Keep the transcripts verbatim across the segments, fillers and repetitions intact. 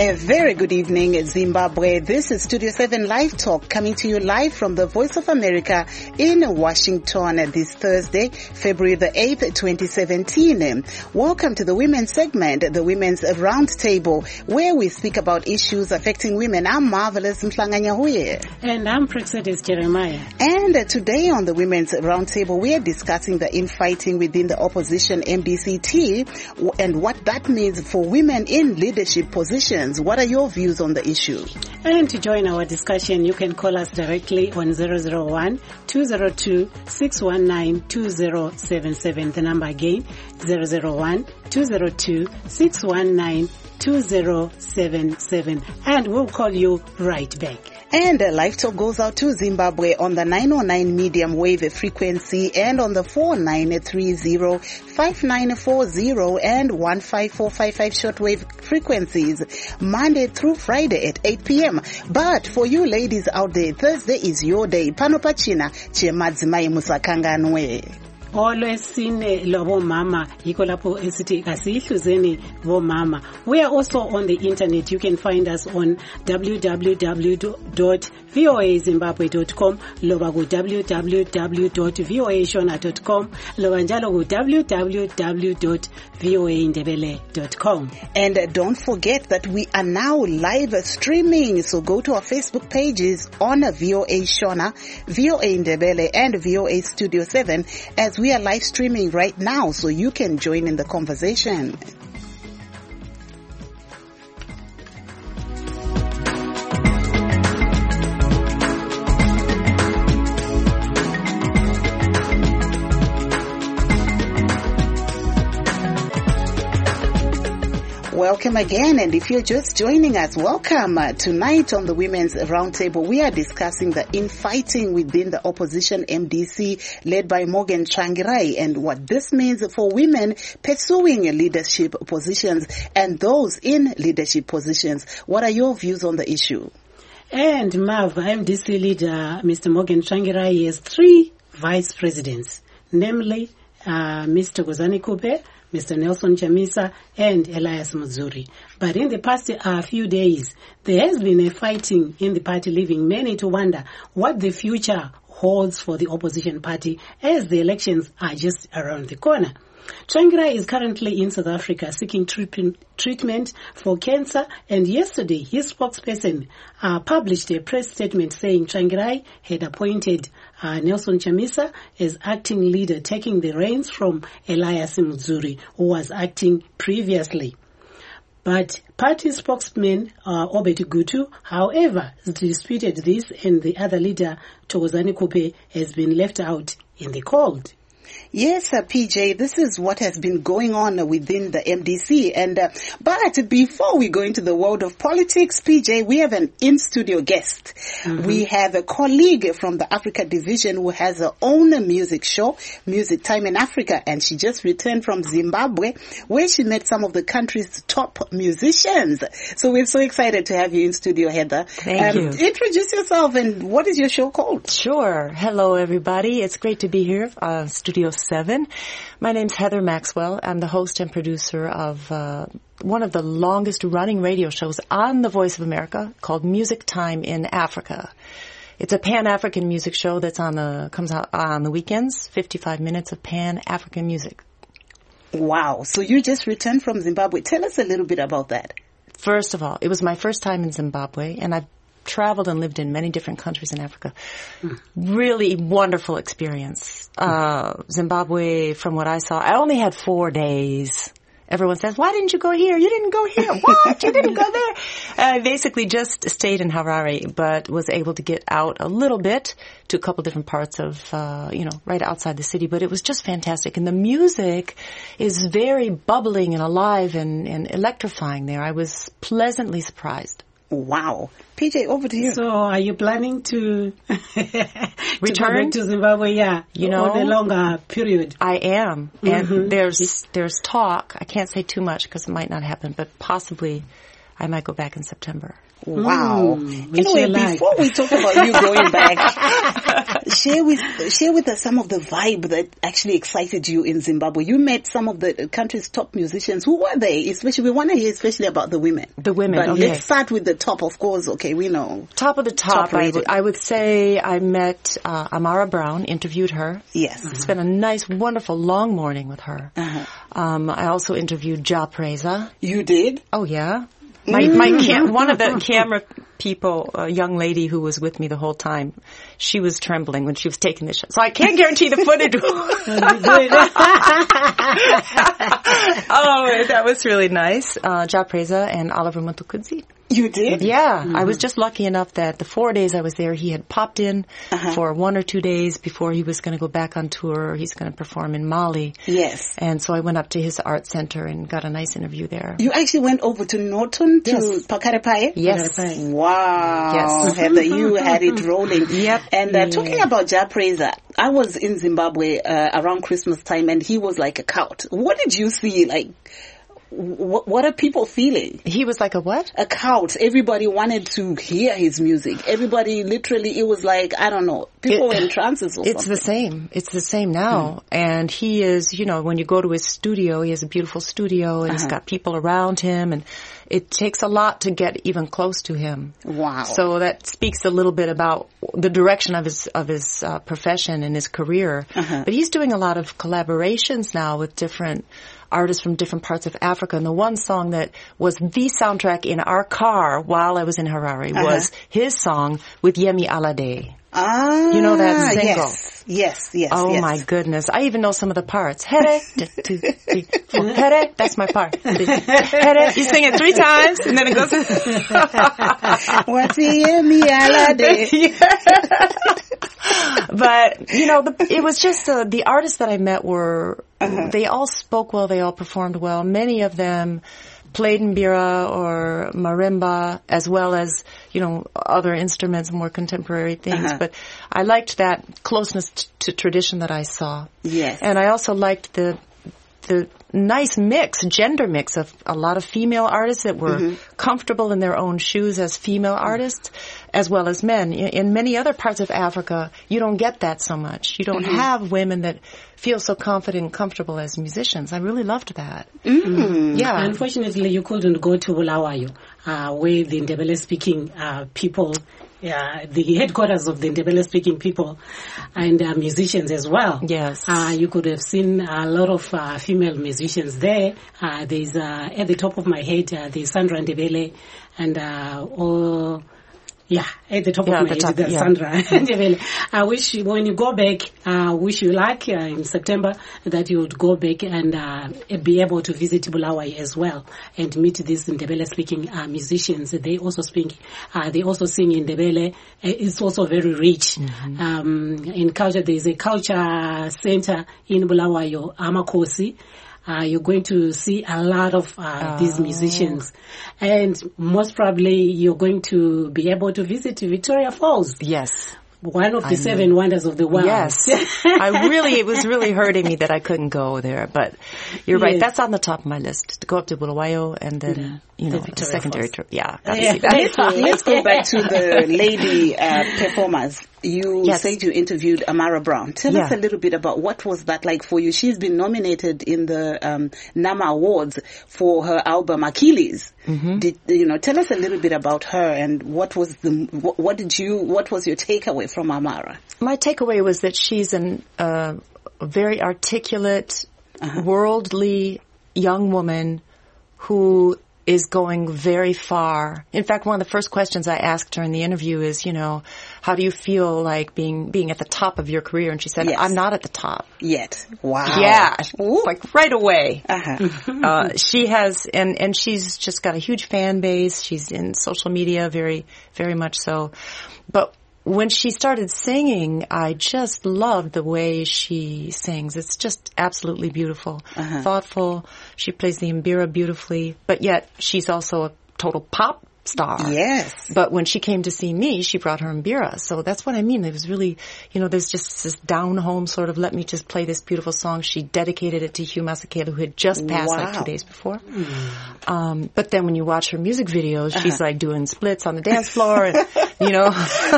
A very good evening, Zimbabwe. This is Studio seven Live Talk coming to you live from the Voice of America in Washington this Thursday, February the eighth, twenty seventeen. Welcome to the women's segment, the Women's Roundtable, where we speak about issues affecting women. I'm Marvelous Mhlanganya Huye. And I'm Praxedis Jeremiah. And today on the Women's Roundtable, we are discussing the infighting within the opposition M D C T and what that means for women in leadership positions. What are your views on the issue? And to join our discussion, you can call us directly on zero zero one, two zero two, six one nine, two zero seven seven. The number again, zero zero one, two zero two, six one nine, two zero seven seven. And we'll call you right back. And uh, Live Talk goes out to Zimbabwe on the nine oh nine medium wave frequency and on the four nine three zero, five nine four zero and one five four five five shortwave frequencies, Monday through Friday at eight p.m. But for you ladies out there, Thursday is your day. Panopachina chemadzimai musakanganwe. Always sine lobo mama yiko lapho esithi kasihluzeni bo mama. We are also on the internet. You can find us on w w w dot voa zimbabwe dot com, loba ku w w w dot voa shona dot com, loba njalo ku w w w dot voa ndebele dot com. And uh, don't forget that we are now live streaming. So go to our Facebook pages on uh, V O A Shona, V O A Ndebele and V O A Studio seven as we are live streaming right now, so you can join in the conversation. Welcome again, and if you're just joining us, welcome. Uh, tonight on the Women's Roundtable, we are discussing the infighting within the opposition M D C led by Morgan Tsvangirai and what this means for women pursuing leadership positions and those in leadership positions. What are your views on the issue? And Mav, M D C leader Mister Morgan Tsvangirai has three vice presidents, namely uh, Mister Gozani Kupe, Mister Nelson Chamisa, and Elias Muzuri. But in the past uh, few days, there has been a fighting in the party, leaving many to wonder what the future holds for the opposition party as the elections are just around the corner. Tsvangirai is currently in South Africa seeking treatment, treatment for cancer, and yesterday his spokesperson uh, published a press statement saying Tsvangirai had appointed uh, Nelson Chamisa as acting leader, taking the reins from Elias Muzuri, who was acting previously. But party spokesman uh, Obed Gutu, however, disputed this, and the other leader, Thokozani Kupe, has been left out in the cold. Yes, uh, P J, this is what has been going on within the M D C. And uh, but before we go into the world of politics, P J, we have an in-studio guest. Mm-hmm. We have a colleague from the Africa division who has her own music show, Music Time in Africa, and she just returned from Zimbabwe, where she met some of the country's top musicians. So we're so excited to have you in studio, Heather. Thank um, you. Introduce yourself, and what is your show called? Sure. Hello, everybody. It's great to be here, uh, Studio seven. My name's Heather Maxwell. I'm the host and producer of uh, one of the longest running radio shows on the Voice of America called Music Time in Africa. It's a Pan-African music show that's on the comes out on the weekends, fifty-five minutes of Pan-African music. Wow. So you just returned from Zimbabwe. Tell us a little bit about that. First of all, it was my first time in Zimbabwe, and I've traveled and lived in many different countries in Africa. Mm. Really wonderful experience. Uh, Zimbabwe, from what I saw, I only had four days. Everyone says, why didn't you go here? You didn't go here. What? You didn't go there? I basically just stayed in Harare, but was able to get out a little bit to a couple different parts of, uh, you know, right outside the city. But it was just fantastic. And the music is very bubbling and alive and, and electrifying there. I was pleasantly surprised. Wow. P J, over to you. So are you planning to return to, to Zimbabwe? Yeah, you know, for the longer period. I am, and Mm-hmm. there's there's talk. I can't say too much because it might not happen, but possibly I might go back in September. Wow. Mm, anyway, like. before we talk about you going back, share with share with us some of the vibe that actually excited you in Zimbabwe. You met some of the country's top musicians. Who were they? Especially, we want to hear especially about the women. The women, But okay. let's start with the top, of course. Okay, we know. Top of the top, Top I, rated. would, I would say I met uh, Amara Brown, interviewed her. Yes. Spent a nice, wonderful, long morning with her. Uh-huh. Um, I also interviewed Ja Preza. You did? Oh, yeah. My, my cam- one of the camera people, a young lady who was with me the whole time, she was trembling when she was taking the shot. So I can't guarantee the footage. Oh, that was really nice. Uh, Ja Preza and Oliver Mutukudzi. You did? Yeah, mm-hmm. I was just lucky enough that the four days I was there, he had popped in Uh-huh. for one or two days before he was going to go back on tour. He's going to perform in Mali. Yes. And so I went up to his art center and got a nice interview there. You actually went over to Norton to Yes. Pakarepae? Yes. Wow. Yes. Heather, you had it rolling. Yep. And uh, Yeah. talking about Ja Preza, I was in Zimbabwe uh, around Christmas time and he was like a cult. What did you see? Like, wh- what are people feeling? He was like a what? A cult. Everybody wanted to hear his music. Everybody, literally, it was like, I don't know, people It- were in trances or It's something. the same. It's the same now. And he is, you know, when you go to his studio, he has a beautiful studio and he's Uh-huh. got people around him and it takes a lot to get even close to him. Wow. So that speaks a little bit about the direction of his of his uh, profession and his career. Uh-huh. But he's doing a lot of collaborations now with different artists from different parts of Africa. And the one song that was the soundtrack in our car while I was in Harare Uh-huh. was his song with Yemi Alade. Ah, You know that single? Yes, yes, yes. Oh yes. my goodness. I even know some of the parts. Here, d- two, three, four. Here, that's my part. Here, you sing it three times and then it goes. What's Yemi Alade? But, you know, the, it was just uh, the artists that I met were, Uh-huh. they all spoke well, they all performed well. Many of them played mbira or marimba as well as, you know, other instruments, more contemporary things. Uh-huh. But I liked that closeness t- to tradition that I saw. Yes. And I also liked the the nice mix, gender mix of a lot of female artists that were Mm-hmm. comfortable in their own shoes as female artists, as well as men. In, in many other parts of Africa, you don't get that so much. You don't Mm-hmm. have women that feel so confident and comfortable as musicians. I really loved that. Mm. Yeah. Unfortunately, you couldn't go to Bulawayo, uh, where the Ndebele-speaking uh, people, uh, the headquarters of the Ndebele-speaking people and uh, musicians as well. Yes. Uh, you could have seen a lot of uh, female musicians there. Uh, there's, uh, at the top of my head, uh, there's Sandra Ndebele and, uh, all, yeah, at the top Yeah, of my the head, top, there's yeah. Sandra Ndebele. I wish you- when you go back, uh, wish you luck uh, in September that you would go back and uh, be able to visit Bulawayo as well and meet these Ndebele-speaking uh, musicians. They also speak, uh, they also sing in Ndebele. Uh, It's also very rich. Mm-hmm. Um, in culture, there is a culture center in Bulawayo, Amakosi. Uh, you're going to see a lot of uh, these Oh. musicians. And most probably you're going to be able to visit Victoria Falls, Yes. one of the I seven know. wonders of the world. Yes. I really, it was really hurting me that I couldn't go there, but you're right. Yes. That's on the top of my list, to go up to Bulawayo and then, you The know, a Victoria secondary Falls. trip. Yeah. Gotta Yeah. see that. Let's, let's go back to the lady uh, performers. You Yes. said you interviewed Amara Brown. Tell us Yeah. a little bit about what was that like for you. She's been nominated in the um, NAMA Awards for her album Achilles. Mm-hmm. Did you know? Tell us a little bit about her and what was the what, what did you what was your takeaway from Amara? My takeaway was that she's an, uh, a very articulate, worldly young woman who is going very far. In fact, one of the first questions I asked her in the interview is, you know, how do you feel like being being at the top of your career? And she said, Yes. I'm not at the top. Yet, wow, Yeah, Ooh. like right away. Uh-huh. Uh, she has, and, and she's just got a huge fan base. She's in social media very, very much so. But when she started singing, I just loved the way she sings. It's just absolutely beautiful, Uh-huh. thoughtful. She plays the mbira beautifully, but yet she's also a total pop star. Yes. But when she came to see me, she brought her Mbira. So that's what I mean. It was really, you know, there's just this down-home sort of, let me just play this beautiful song. She dedicated it to Hugh Masekela, who had just passed Wow. like two days before. Mm. Um, but then when you watch her music videos, she's Uh-huh. like doing splits on the dance floor, and, you know.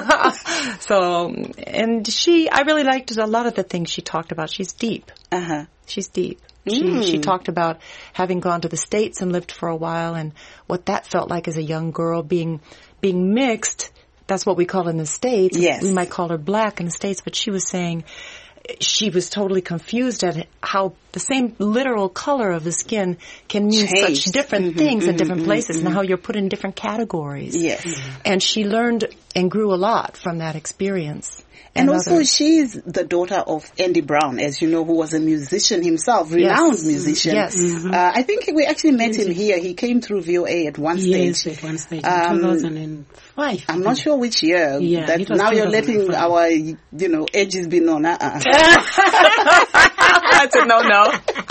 So, and she, I really liked a lot of the things she talked about. She's deep. Uh-huh. She's deep. She, Mm. she talked about having gone to the States and lived for a while and what that felt like as a young girl being, being mixed. That's what we call in the States. Yes. We might call her black in the States, but she was saying she was totally confused at how the same literal color of the skin can mean Change. such different Mm-hmm, things in mm-hmm, different places mm-hmm. and how you're put in different categories. Yes. And she learned and grew a lot from that experience. And And also, others. she's the daughter of Andy Brown, as you know, who was a musician himself, renowned Yes. musician. Yes. Uh, I think we actually met him here. He came through V O A at one Yes, stage. at one stage, Um, in two thousand five. I'm not sure which year. Yeah, that it was now you're letting two thousand five. our, you know, edges be known. Uh-uh. That's a no-no.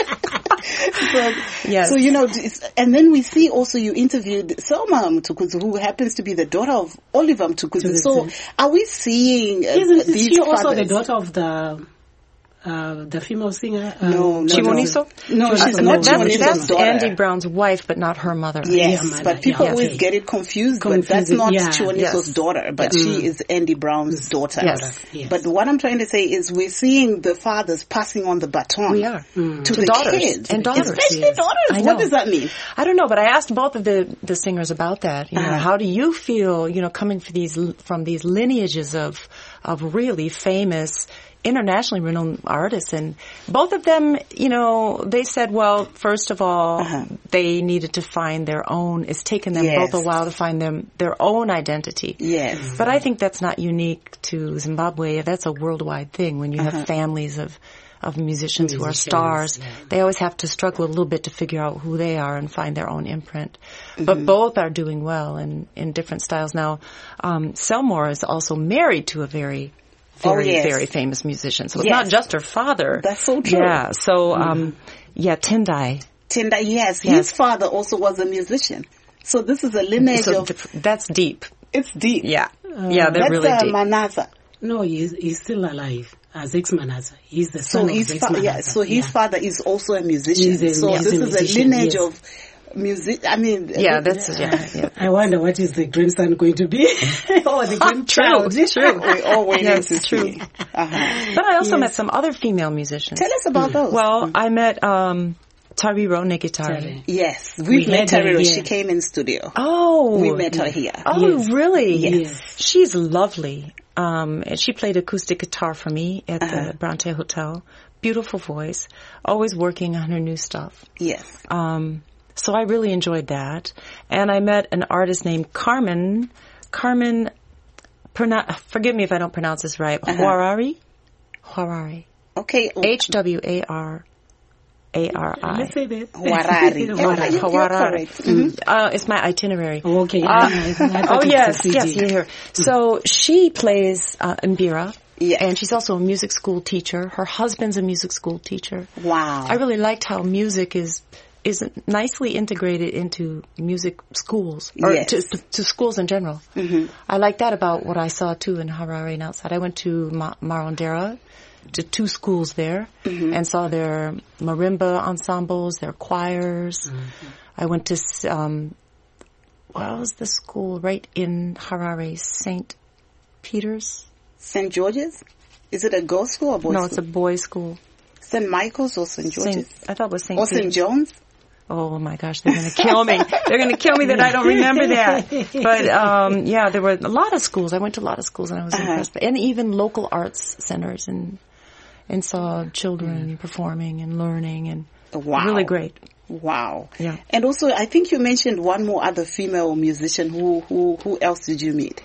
so, Yes. so, you know, it's- and then we see also you interviewed Selma Mtukudzi, who happens to be the daughter of Oliver Mtukudzi. So are we seeing uh, Isn't these she also fathers? the daughter of the uh, the female singer? Um, No, no, Chiwoniso? No, Uh, she's no, not that's- Chiwoniso's That's daughter. Andy Brown's wife, but not her mother. Yes, Yeah, mother, but people yeah, always okay. get it confused, but Confused, that's not yeah. Chiwoniso's Yes. daughter, but she is Andy Brown's daughter. Yes. Yes. But what I'm trying to say is we're seeing the fathers passing on the baton. We are. To, To the daughters. kids. And daughters, Especially yes. daughters. I What know. does that mean? I don't know, but I asked both of the, the singers about that. You know, Uh-huh. how do you feel, you know, coming from these, from these lineages of, of really famous, internationally renowned artists? And both of them, you know, they said, well, first of all, Uh-huh. they needed to find their own, it's taken them Yes. both a while to find them, their own identity. Yes. But I think that's not unique to Zimbabwe. That's a worldwide thing. When you Uh-huh. have families of, of musicians who are Musicians, stars, yeah. they always have to struggle a little bit to figure out who they are and find their own imprint. Mm-hmm. But both are doing well in, in different styles. Now, um, Selmore is also married to a very, very, Oh, yes. very famous musician. So it's Yes. not just her father. That's so true. Yeah. So, um, yeah, Tendai. Tinda, yes, Yes. his father also was a musician. So this is a lineage So of, th- that's deep. it's deep. Yeah. yeah, they're That's really uh, deep. Manasa. No, he's, he's still alive as Ex Manasa. He's the So son of his, Ex fa- Manasa. yeah, so his yeah. father is also a musician. He's a- so he's this a is a musician, lineage yes. of music. I mean, Yeah, th- that's, yeah, yeah. I wonder what is the grandson going to be? Or the grandchild. True, true. we all waiting Yes, to true. see. Uh-huh. But I also Yes. met some other female musicians. Tell us about those. Well, I met um, Tariro Negitari. Sorry. yes, we've We met had her Tariro. here. She came in studio. Oh, We met her here. Oh, Yes. really? Yes. She's lovely. Um, and she played acoustic guitar for me at Uh-huh. the Bronte Hotel. Beautiful voice. Always working on her new stuff. Yes. Um, so I really enjoyed that. And I met an artist named Carmen. Carmen, pronoun- forgive me if I don't pronounce this right. Uh-huh. Huarari? Huarari. Okay. H W A R A R I. Let's say that. Huarari. Yeah, Huarari. you- you're Huarari. correct. Mhm. Uh, it's my itinerary. Okay. Uh, I- I thought oh it's a yes, C D. yes, you're here. So she plays uh, Mbira, Yes. and she's also a music school teacher. Her husband's a music school teacher. Wow. I really liked how music is is nicely integrated into music schools or Yes. to, to, to schools in general. Mm-hmm. I like that about what I saw too in Harare and outside. I went to Ma- Marondera, to two schools there, Mm-hmm. and saw their marimba ensembles, their choirs. Mm-hmm. I went to um, what was the school right in Harare? Saint Peter's? Saint George's? Is it a girls' school or boys' No, it's a school? boys' school. Saint Michael's or Saint George's? Saint, I thought it was Saint Or Saint Peter's. John's? Oh my gosh, they're going to kill me. They're going to kill me that I don't remember that. But um yeah, there were a lot of schools. I went to a lot of schools and I was Uh-huh. impressed. And even local arts centers and and saw children performing and learning and Wow. really great. Wow. Yeah. And also, I think you mentioned one more other female musician. Who who who else did you meet?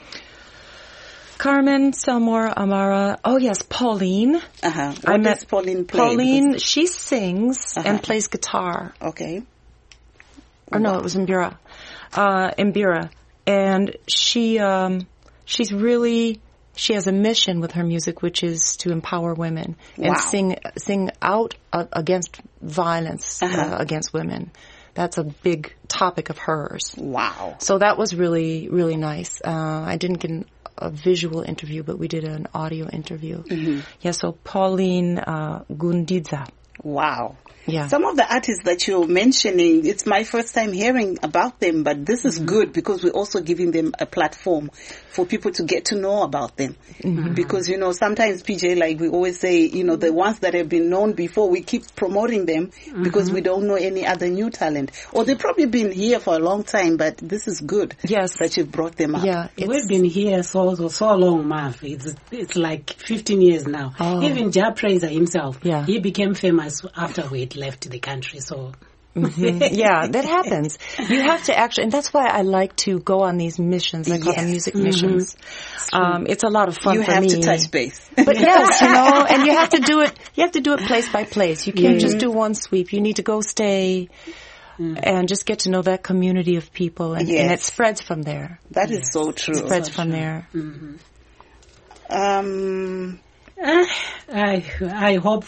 Carmen, Selmore, Amara. Oh yes, Pauline. Uh-huh. What I does met Pauline play? Pauline, she sings Uh-huh. and plays guitar. Okay. Or no, it was Mbira. Uh, Mbira. And she, um, she's really, she has a mission with her music, which is to empower women and Wow. sing, sing out uh, against violence Uh-huh. uh, against women. That's a big topic of hers. Wow. So that was really, really nice. Uh, I didn't get an, a visual interview, but we did an audio interview. Mm-hmm. Yeah, so Pauline uh, Gundidza. Wow. Yeah. Some of the artists that you're mentioning, it's my first time hearing about them, but this is mm-hmm. good because we're also giving them a platform for people to get to know about them. Mm-hmm. Because, you know, sometimes, P J, like we always say, you know, the ones that have been known before, we keep promoting them mm-hmm. because we don't know any other new talent. Or they've probably been here for a long time, but this is good yes. that you've brought them up. Yeah, we've been here so so, so long, Marv. It's, it's like fifteen years now. Oh. Even Jah Prayzah himself, yeah. he became famous after we left the country, so... Mm-hmm. Yeah, that happens. You have to actually, and that's why I like to go on these missions. I call yes. them music mm-hmm. missions. Um, it's a lot of fun you for me. You have to touch base. But yes, you know, and you have to do it, you have to do it place by place. You can't mm-hmm. just do one sweep. You need to go stay mm. and just get to know that community of people, and, yes. and it spreads from there. That yes. is so true. It spreads so from true. there. Mm-hmm. Um... Uh, I I hope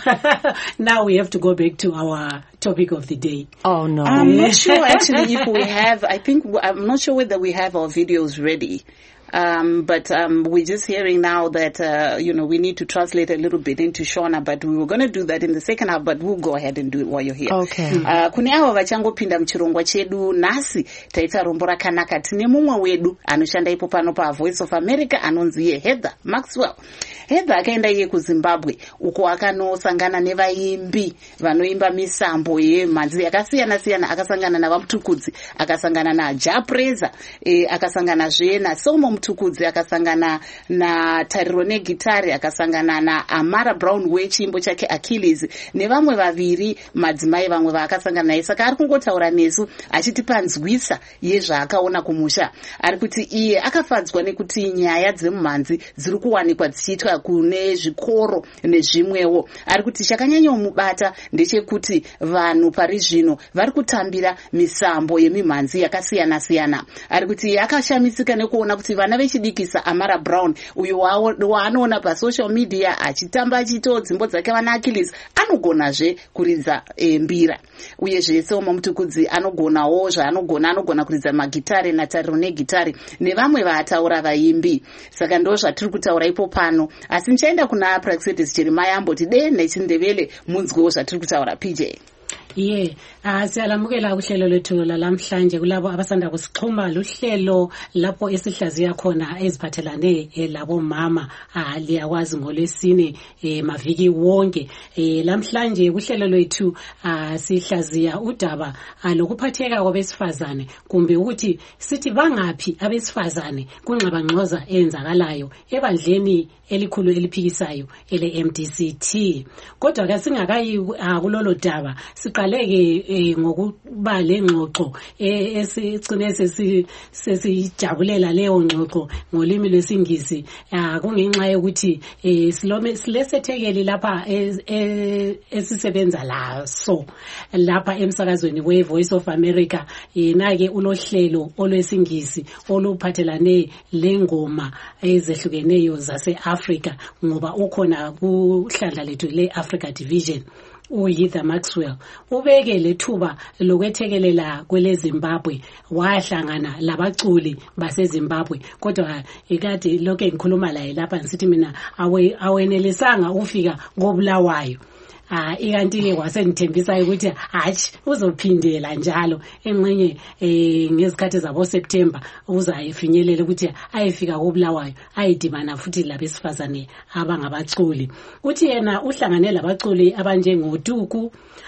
now we have to go back to our topic of the day. Oh no, I'm not sure actually if we have. I think I'm not sure whether we have our videos ready. Um, but um, we're just hearing now that, uh, you know, we need to translate a little bit into Shona, but we were going to do that in the second half, but we'll go ahead and do it while you're here. Okay. Uh, kune avo vachangopinda muchirongwa chedu nhasi taita rombo rakanaka tine mumwe wedu anoshanda ipo pano pa Voice of America anonzi ye Heather Maxwell. Heather akaenda iye kuZimbabwe uko akanosangana nevaimbi vanoimba misambo yemhanzi yakasiyana siyana, akasangana navamutukudzi, akasangana na Jah Prayzah, e, akasangana zve na Somo Mutukudzi, akasangana na Tariro negitari, akasangana na Amara Brown wechimbo chake Achilles, nevamwe vaviri madzimai vamwe vaakasangana naye. Saka ari kungotaura nesu achitipanzwisa yezvaakaona kumusha. Ari kuti iye akafadzwa nekuti nyaya dzemumhanzi dziri kuwanikwa dzichiitwa kune zvikoro nezvimwewo. Ari kuti chakanyanyomubata ndechekuti vanhu pari zvino vari kutambira misambo yemimhanzi yakasiyana siyana. Ari kuti akashamisika nekuona kuti vana vechidikisa Amara Brown uyo waanoona pasocial media achitamba achitawo dzimbo dzake vana Achilles anogonazve kuridza e, mbira. Uyezve Somo Mutukudzi anogonawo zvaanogona, anogona kuridza magitari natariro negitari nevamwe vaataura vaimbi. Saka ndo zvatiri kutaura ipo pano. Asi ndichaenda kuna Praxedis Jeremiah amboti dei nechindevele munzwewo zvatiri kutaura. P J. Ye, yeah. Siyalamukela uhlelo lethu lalamhlanje kulabo abasanda kusixhuma luhlelo lapho esihlaziya khona eziphathelane labo mama liyakwazi ngolesine maviki wonke. Lamhlanje kuhlelo lethu sihlaziya udaba lokuphatheka kwabesifazane, kumbe ukuthi sithi bangaphi abesifazane kunxabangxoza enzakalayo ebandleni elikhulu eliphikisayo ele M D C T. Kodwa ke singakayi kulolo daba siqaleke eh, ngokuba lengxoxo eh, esicine sesi sesijabulela leyo ngxoxo ngolimi lwesingisi ah, kungenxa yokuthi eh, silome silesethekeli lapha eh, eh, esisebenza laso lapha emsakazweni we Voice of America. Yena ke ulohlelo olwesingisi oluphathelane lengoma ezehlukeneyo zase Africa, ngoba ukhona kuhlandla lethu le Africa Division uHeather Maxwell. Ubeke lethuba lokwethekelela kwele Zimbabwe, wahlangana labaculi base Zimbabwe. Kodwa ikade lokho ngikhuluma laye lapha ngisithi mina awe awenelisanga ufika ngobulawayo. Ah, ikanti wasengithembisa ukuthi hathi uzophindela njalo engxenye eh ngezikhathi zabo September uzayifinyelela ukuthi ayefika koBulawayo ayidimana futhi labesifazane abangabaculi. Uthi yena uhlangane labaculi abanjengoTuku,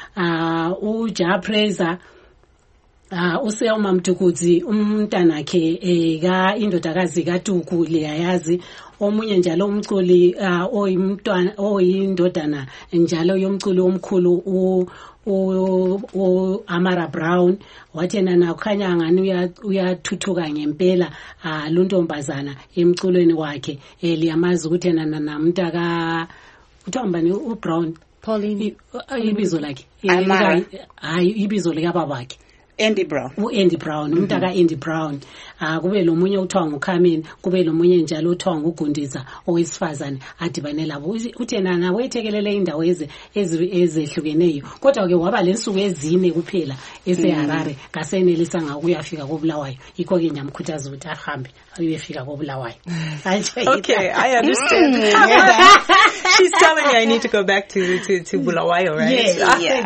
ah uJah Prayzah, Ah uh, uSeoma Mutukudzi umntanakhe eka indodakazi kaTuku leyayazi, omunye njalo umculi uh, oyimntwana oyindodana njalo yomculi omkhulu u u Amara Brown. Wathi yena nakhanya ngani uyathuthuka ngempela ah uh, luntombazana emculweni wakhe eliyamazi ukuthi yena namntaka uthambani uBrown Pauline ibizo lakhe Amara, hayi ibizo lika babakhe Andy Brown. u-Andy Brown, umntaka Andy Brown. Ah kube lo munye uthiwa nguKhamini, kube lo munye njalo uthiwa nguGundiza owesifazane adibane labo. Uthi yena nawe ethekelele indawo eze ezehlukeneyo. Kodwa ke waba lensuku ezine kuphela eseHarare ngasenelisa ngakuyafika koBulawayo. Yikho ke nyamkhuthaza ukuthi ahambe ayefika koBulawayo. Okay, I understand. She's telling me I need to go back to to to Bulawayo, right? Yes, yeah.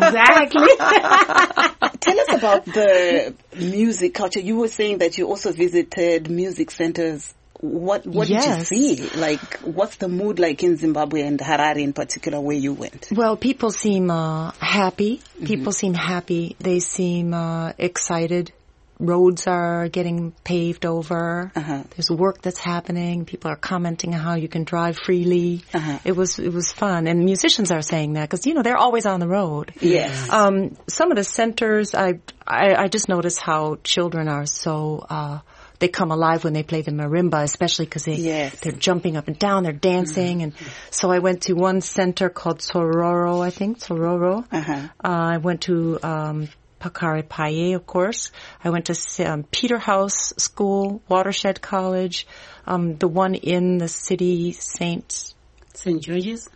Exactly. Tell us about the music culture. You were saying that you also visited music centers. What what Yes. did you see? Like, what's the mood like in Zimbabwe and Harare in particular, where you went? Well, people seem uh, happy. People seem happy. They seem uh, excited. Roads are getting paved over. Uh-huh. There's work that's happening. People are commenting on how you can drive freely. Uh-huh. It was it was fun, and musicians are saying that because you know they're always on the road. Yes. Um, some of the centers, I, I I just notice how children are so. Uh, They come alive when they play the marimba, especially because they, Yes. they're jumping up and down, they're dancing. And so I went to one center called Sororo, I think, Sororo. Uh-huh. Uh, I went to um, Pakare Paye, of course. I went to um, Peterhouse School, Watershed College, um, the one in the city, Saint... Saint George's?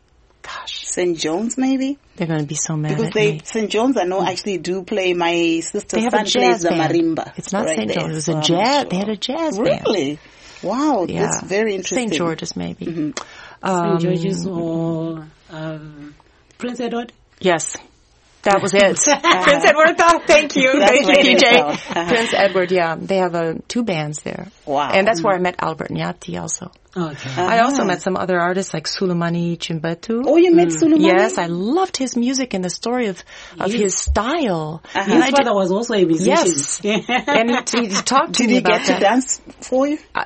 Gosh, Saint John's, maybe? they're going to be so mad Because at they, me. Saint John's, I know, actually do play. My sister's They have son a plays jazz the band. marimba. It's not right Saint there, George. It was so a I'm jazz. sure. They had a jazz band. Really? Wow, Yeah. that's very interesting. Saint George's, maybe. Saint Um, George's or um, Prince Edward? Yes. That was it. Prince Edward, oh, thank you. That's Thank you, right P in J. town. Uh-huh. Prince Edward, yeah. They have uh, two bands there. Wow. And that's where I met Albert Nyati also. Okay. I also met some other artists like Sulemani Chimbetu. Oh, you met Sulemani? Yes, I loved his music and the story of, of his style. Uh-huh. And I His father was also a musician. Yes. and he, he talked to Did me he about get to that. dance for you? I,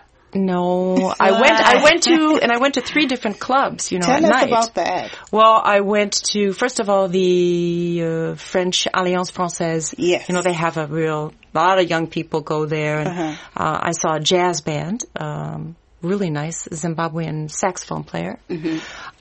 no, I went. I went to, and I went to three different clubs. You know, Tell at us night. about that. Well, I went to first of all the uh, French Alliance Française. Yes. You know, they have a real lot of young people go there, and Uh-huh. uh, I saw a jazz band. Um, really nice Zimbabwean saxophone player. Mm-hmm.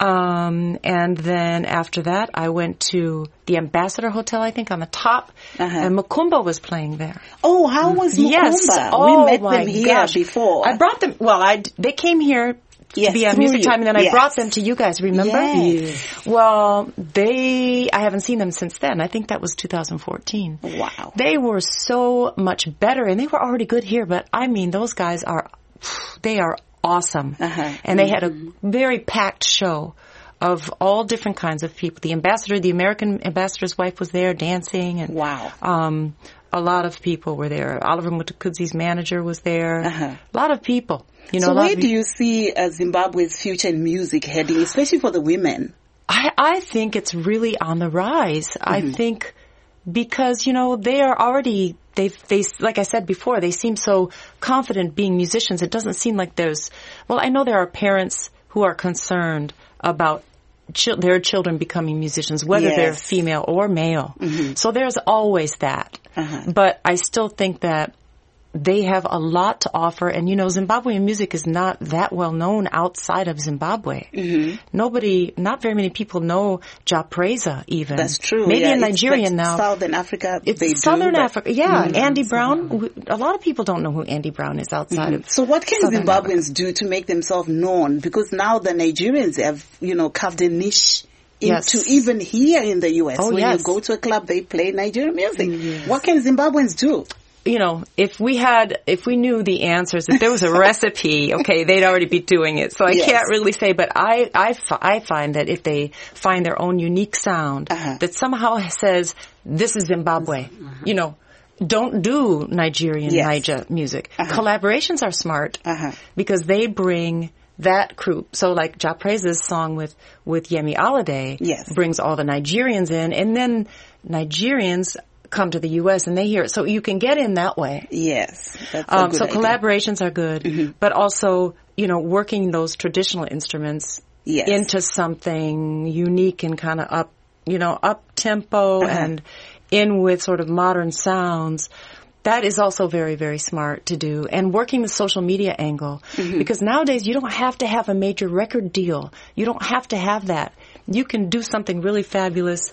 Um, and then after that, I went to the Ambassador Hotel, I think, on the top, Uh-huh. and Makumba was playing there. Oh, how was Mukumba? Yes. We Oh, met my them here gosh. before. I brought them, well, I, they came here Yes, to be on through Music you. Time, and then I Yes. brought them to you guys, remember? Yes. Well, they, I haven't seen them since then. I think that was two thousand fourteen. Wow. They were so much better, and they were already good here, but I mean, those guys are, they are awesome. Uh-huh. And they had a very packed show of all different kinds of people. The ambassador, the American ambassador's wife was there dancing, and Wow. um, a lot of people were there. Oliver Mutakudzi's manager was there. Uh-huh. A lot of people. You know, So a lot where of do you see uh, Zimbabwe's future in music heading, especially for the women? I, I think it's really on the rise. Mm-hmm. I think because, you know, they are already, they, they, like I said before, they seem so confident being musicians. It doesn't seem like there's, well, I know there are parents who are concerned about chil- their children becoming musicians, whether Yes. they're female or male. So there's always that. Uh-huh. But I still think that they have a lot to offer, and you know, Zimbabwean music is not that well known outside of Zimbabwe. Mm-hmm. Nobody, not very many people know Ja Preza even. That's true. Maybe yeah, in it's Nigeria like now. Southern Africa, It's they Southern do, but- Africa. Yeah, Andy Brown. w- A lot of people don't know who Andy Brown is outside of. So what can Southern Zimbabweans do to make themselves known? Because now the Nigerians have, you know, carved a niche Yes. into even here in the U S. Oh, when yes. you go to a club, they play Nigerian music. What can Zimbabweans do? You know, if we had, if we knew the answers, if there was a recipe, okay, they'd already be doing it. So I Yes. can't really say, but I, I, fi- I find that if they find their own unique sound Uh-huh. that somehow says, this is Zimbabwe, you know, don't do Nigerian Yes. Niger music. Uh-huh. Collaborations are smart Uh-huh. because they bring that group. So like Ja Preza's song with, with Yemi Alade Yes. brings all the Nigerians in, and then Nigerians come to the U S and they hear it. So you can get in that way. Yes. That's a Um, good so idea. collaborations are good, but also, you know, working those traditional instruments Yes. into something unique and kind of up, you know, up tempo Uh-huh. and in with sort of modern sounds. That is also very, very smart to do. And working the social media angle. Because nowadays you don't have to have a major record deal. You don't have to have that. You can do something really fabulous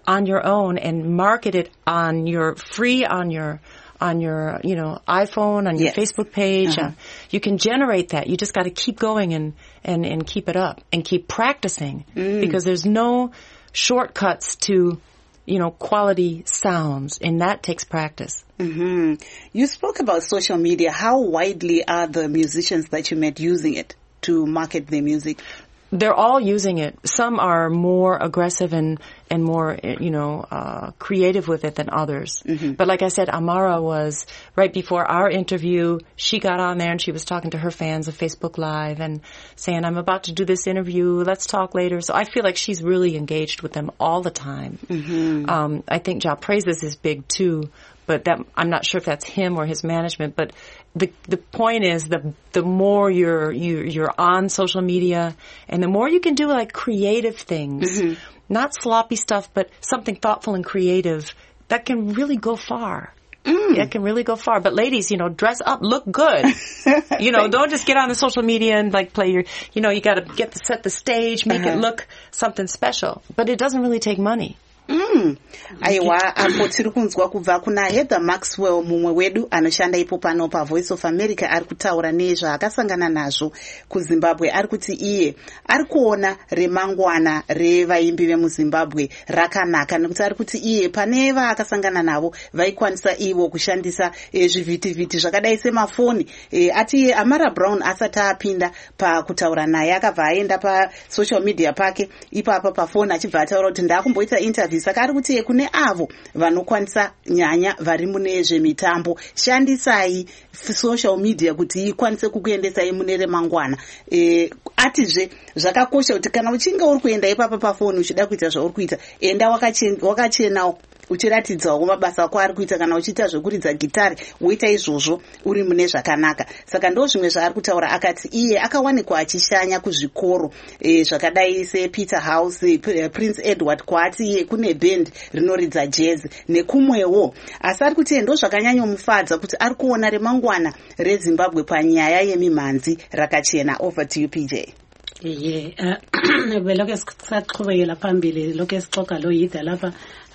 on your own and market it on your free on your on your, you know, iPhone, on your yes. Facebook page. Uh-huh. Uh, you can generate that. You just got to keep going and, and, and keep it up and keep practicing mm. because there's no shortcuts to, you know, quality sounds, and that takes practice. Mm-hmm. You spoke about social media. How widely are the musicians that you met using it to market their music? They're all using it. Some are more aggressive and, and more, you know, uh, creative with it than others. Mm-hmm. But like I said, Amara was, right before our interview, she got on there and she was talking to her fans of Facebook Live and saying, I'm about to do this interview, let's talk later. So I feel like she's really engaged with them all the time. Mm-hmm. Um, I think Ja Praises is big too. But that, I'm not sure if that's him or his management. But the the point is, the the more you're you, you're on social media, and the more you can do like creative things, mm-hmm. not sloppy stuff, but something thoughtful and creative that can really go far. Mm. It can really go far. But ladies, you know, dress up, look good. You know, don't just get on the social media and like play your. You know, you got to get the, set the stage, make uh-huh. it look something special. But it doesn't really take money. Mm. Aiwa, apo tiri kunzwa kubva kuna Heather Maxwell, mumwe wedu anoshanda ipo pano pa Voice of America, ari kutaura nezvaakasangana nazvo kuZimbabwe. Ari kuti iye ari kuona remangwana revaimbi vemuZimbabwe rakanaka, nekuti ari kuti iye pane vaakasangana navo vaikwanisa ivo kushandisa e, zvivhitivhiti zvakadai semafoni. E, ati iye Amara Brown asati apinda pakutaura naye akabva aenda pa social media pake ipapa pafoni achibva ataura kuti ndakumboita interview. Saka ari kuti kune avo vanokwanisa nyanya vari mune zvemitambo, shandisai social media kuti ikwanise kukuendesai mune remangwana. E, atizve zvakakosha kuti kana uchinge uri kuenda ipapa pafoni uchida kuita zvauri kuita, enda wakachenawo uchiratidzawo mabasa ako ari kuita. Kana uchiita zvekuridza gitari woita izvozvo uri mune zvakanaka. Saka ndo zvimwe zvaari kutaura. Akati iye akawanikwa achishanya kuzvikoro e, zvakadai sePeter House, Prince Edward, kwati iye kune band rinoridza jazz nekumwewo. Asi ari kuti ndo zvakanyanyomufadza kuti ari kuona remangwana reZimbabwe panyaya yemimhanzi rakachena. Over to you, P J. Yeah, uh, beloke saqhubekela phambili lokho esixoxa lo yida lapha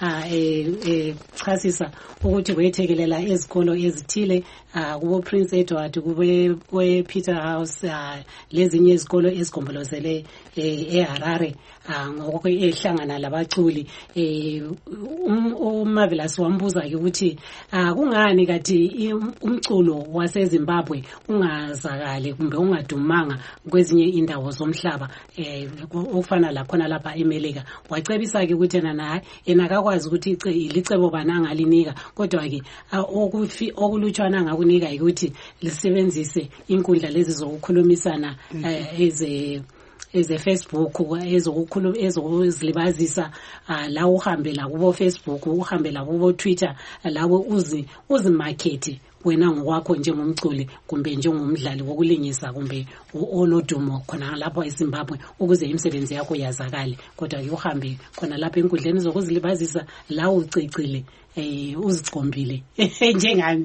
eh eh chasisa ukuthi wethekelela ezikolo ezithile kubo Prince Edward, kube kwe Peter House, lezinye izikolo ezigombolozele eHarare ngoko ehlangana labaculi. uMarvelous wambuza ke ukuthi kungani kathi umculo waseZimbabwe ungazakali kumbe ungadumanga kwezinye indawo zomhlaba okufana la khona lapha eMelika. Wacebisa ke ukuthi na yena akakwazi ukuthi licebo bana angalinika, kodwa ke okufi okulutshwana ngakunika ukuthi lisebenzise inkundla lezi zokukhulumisana eze eze Facebook, ezokukhuluma ezokuzilibazisa, la uhambe la kubo Facebook, uhambe la kubo Twitter, lawo uzi uzimarket wena ngokwakho njengomculi kumbe njengomdlali wokulingisa kumbe olodumo khona lapha eZimbabwe, ukuze imisebenzi yakho yazakale. Kodwa ke uhambe khona lapha enkundleni zokuzilibazisa la ucicile eh uzicombile njengami.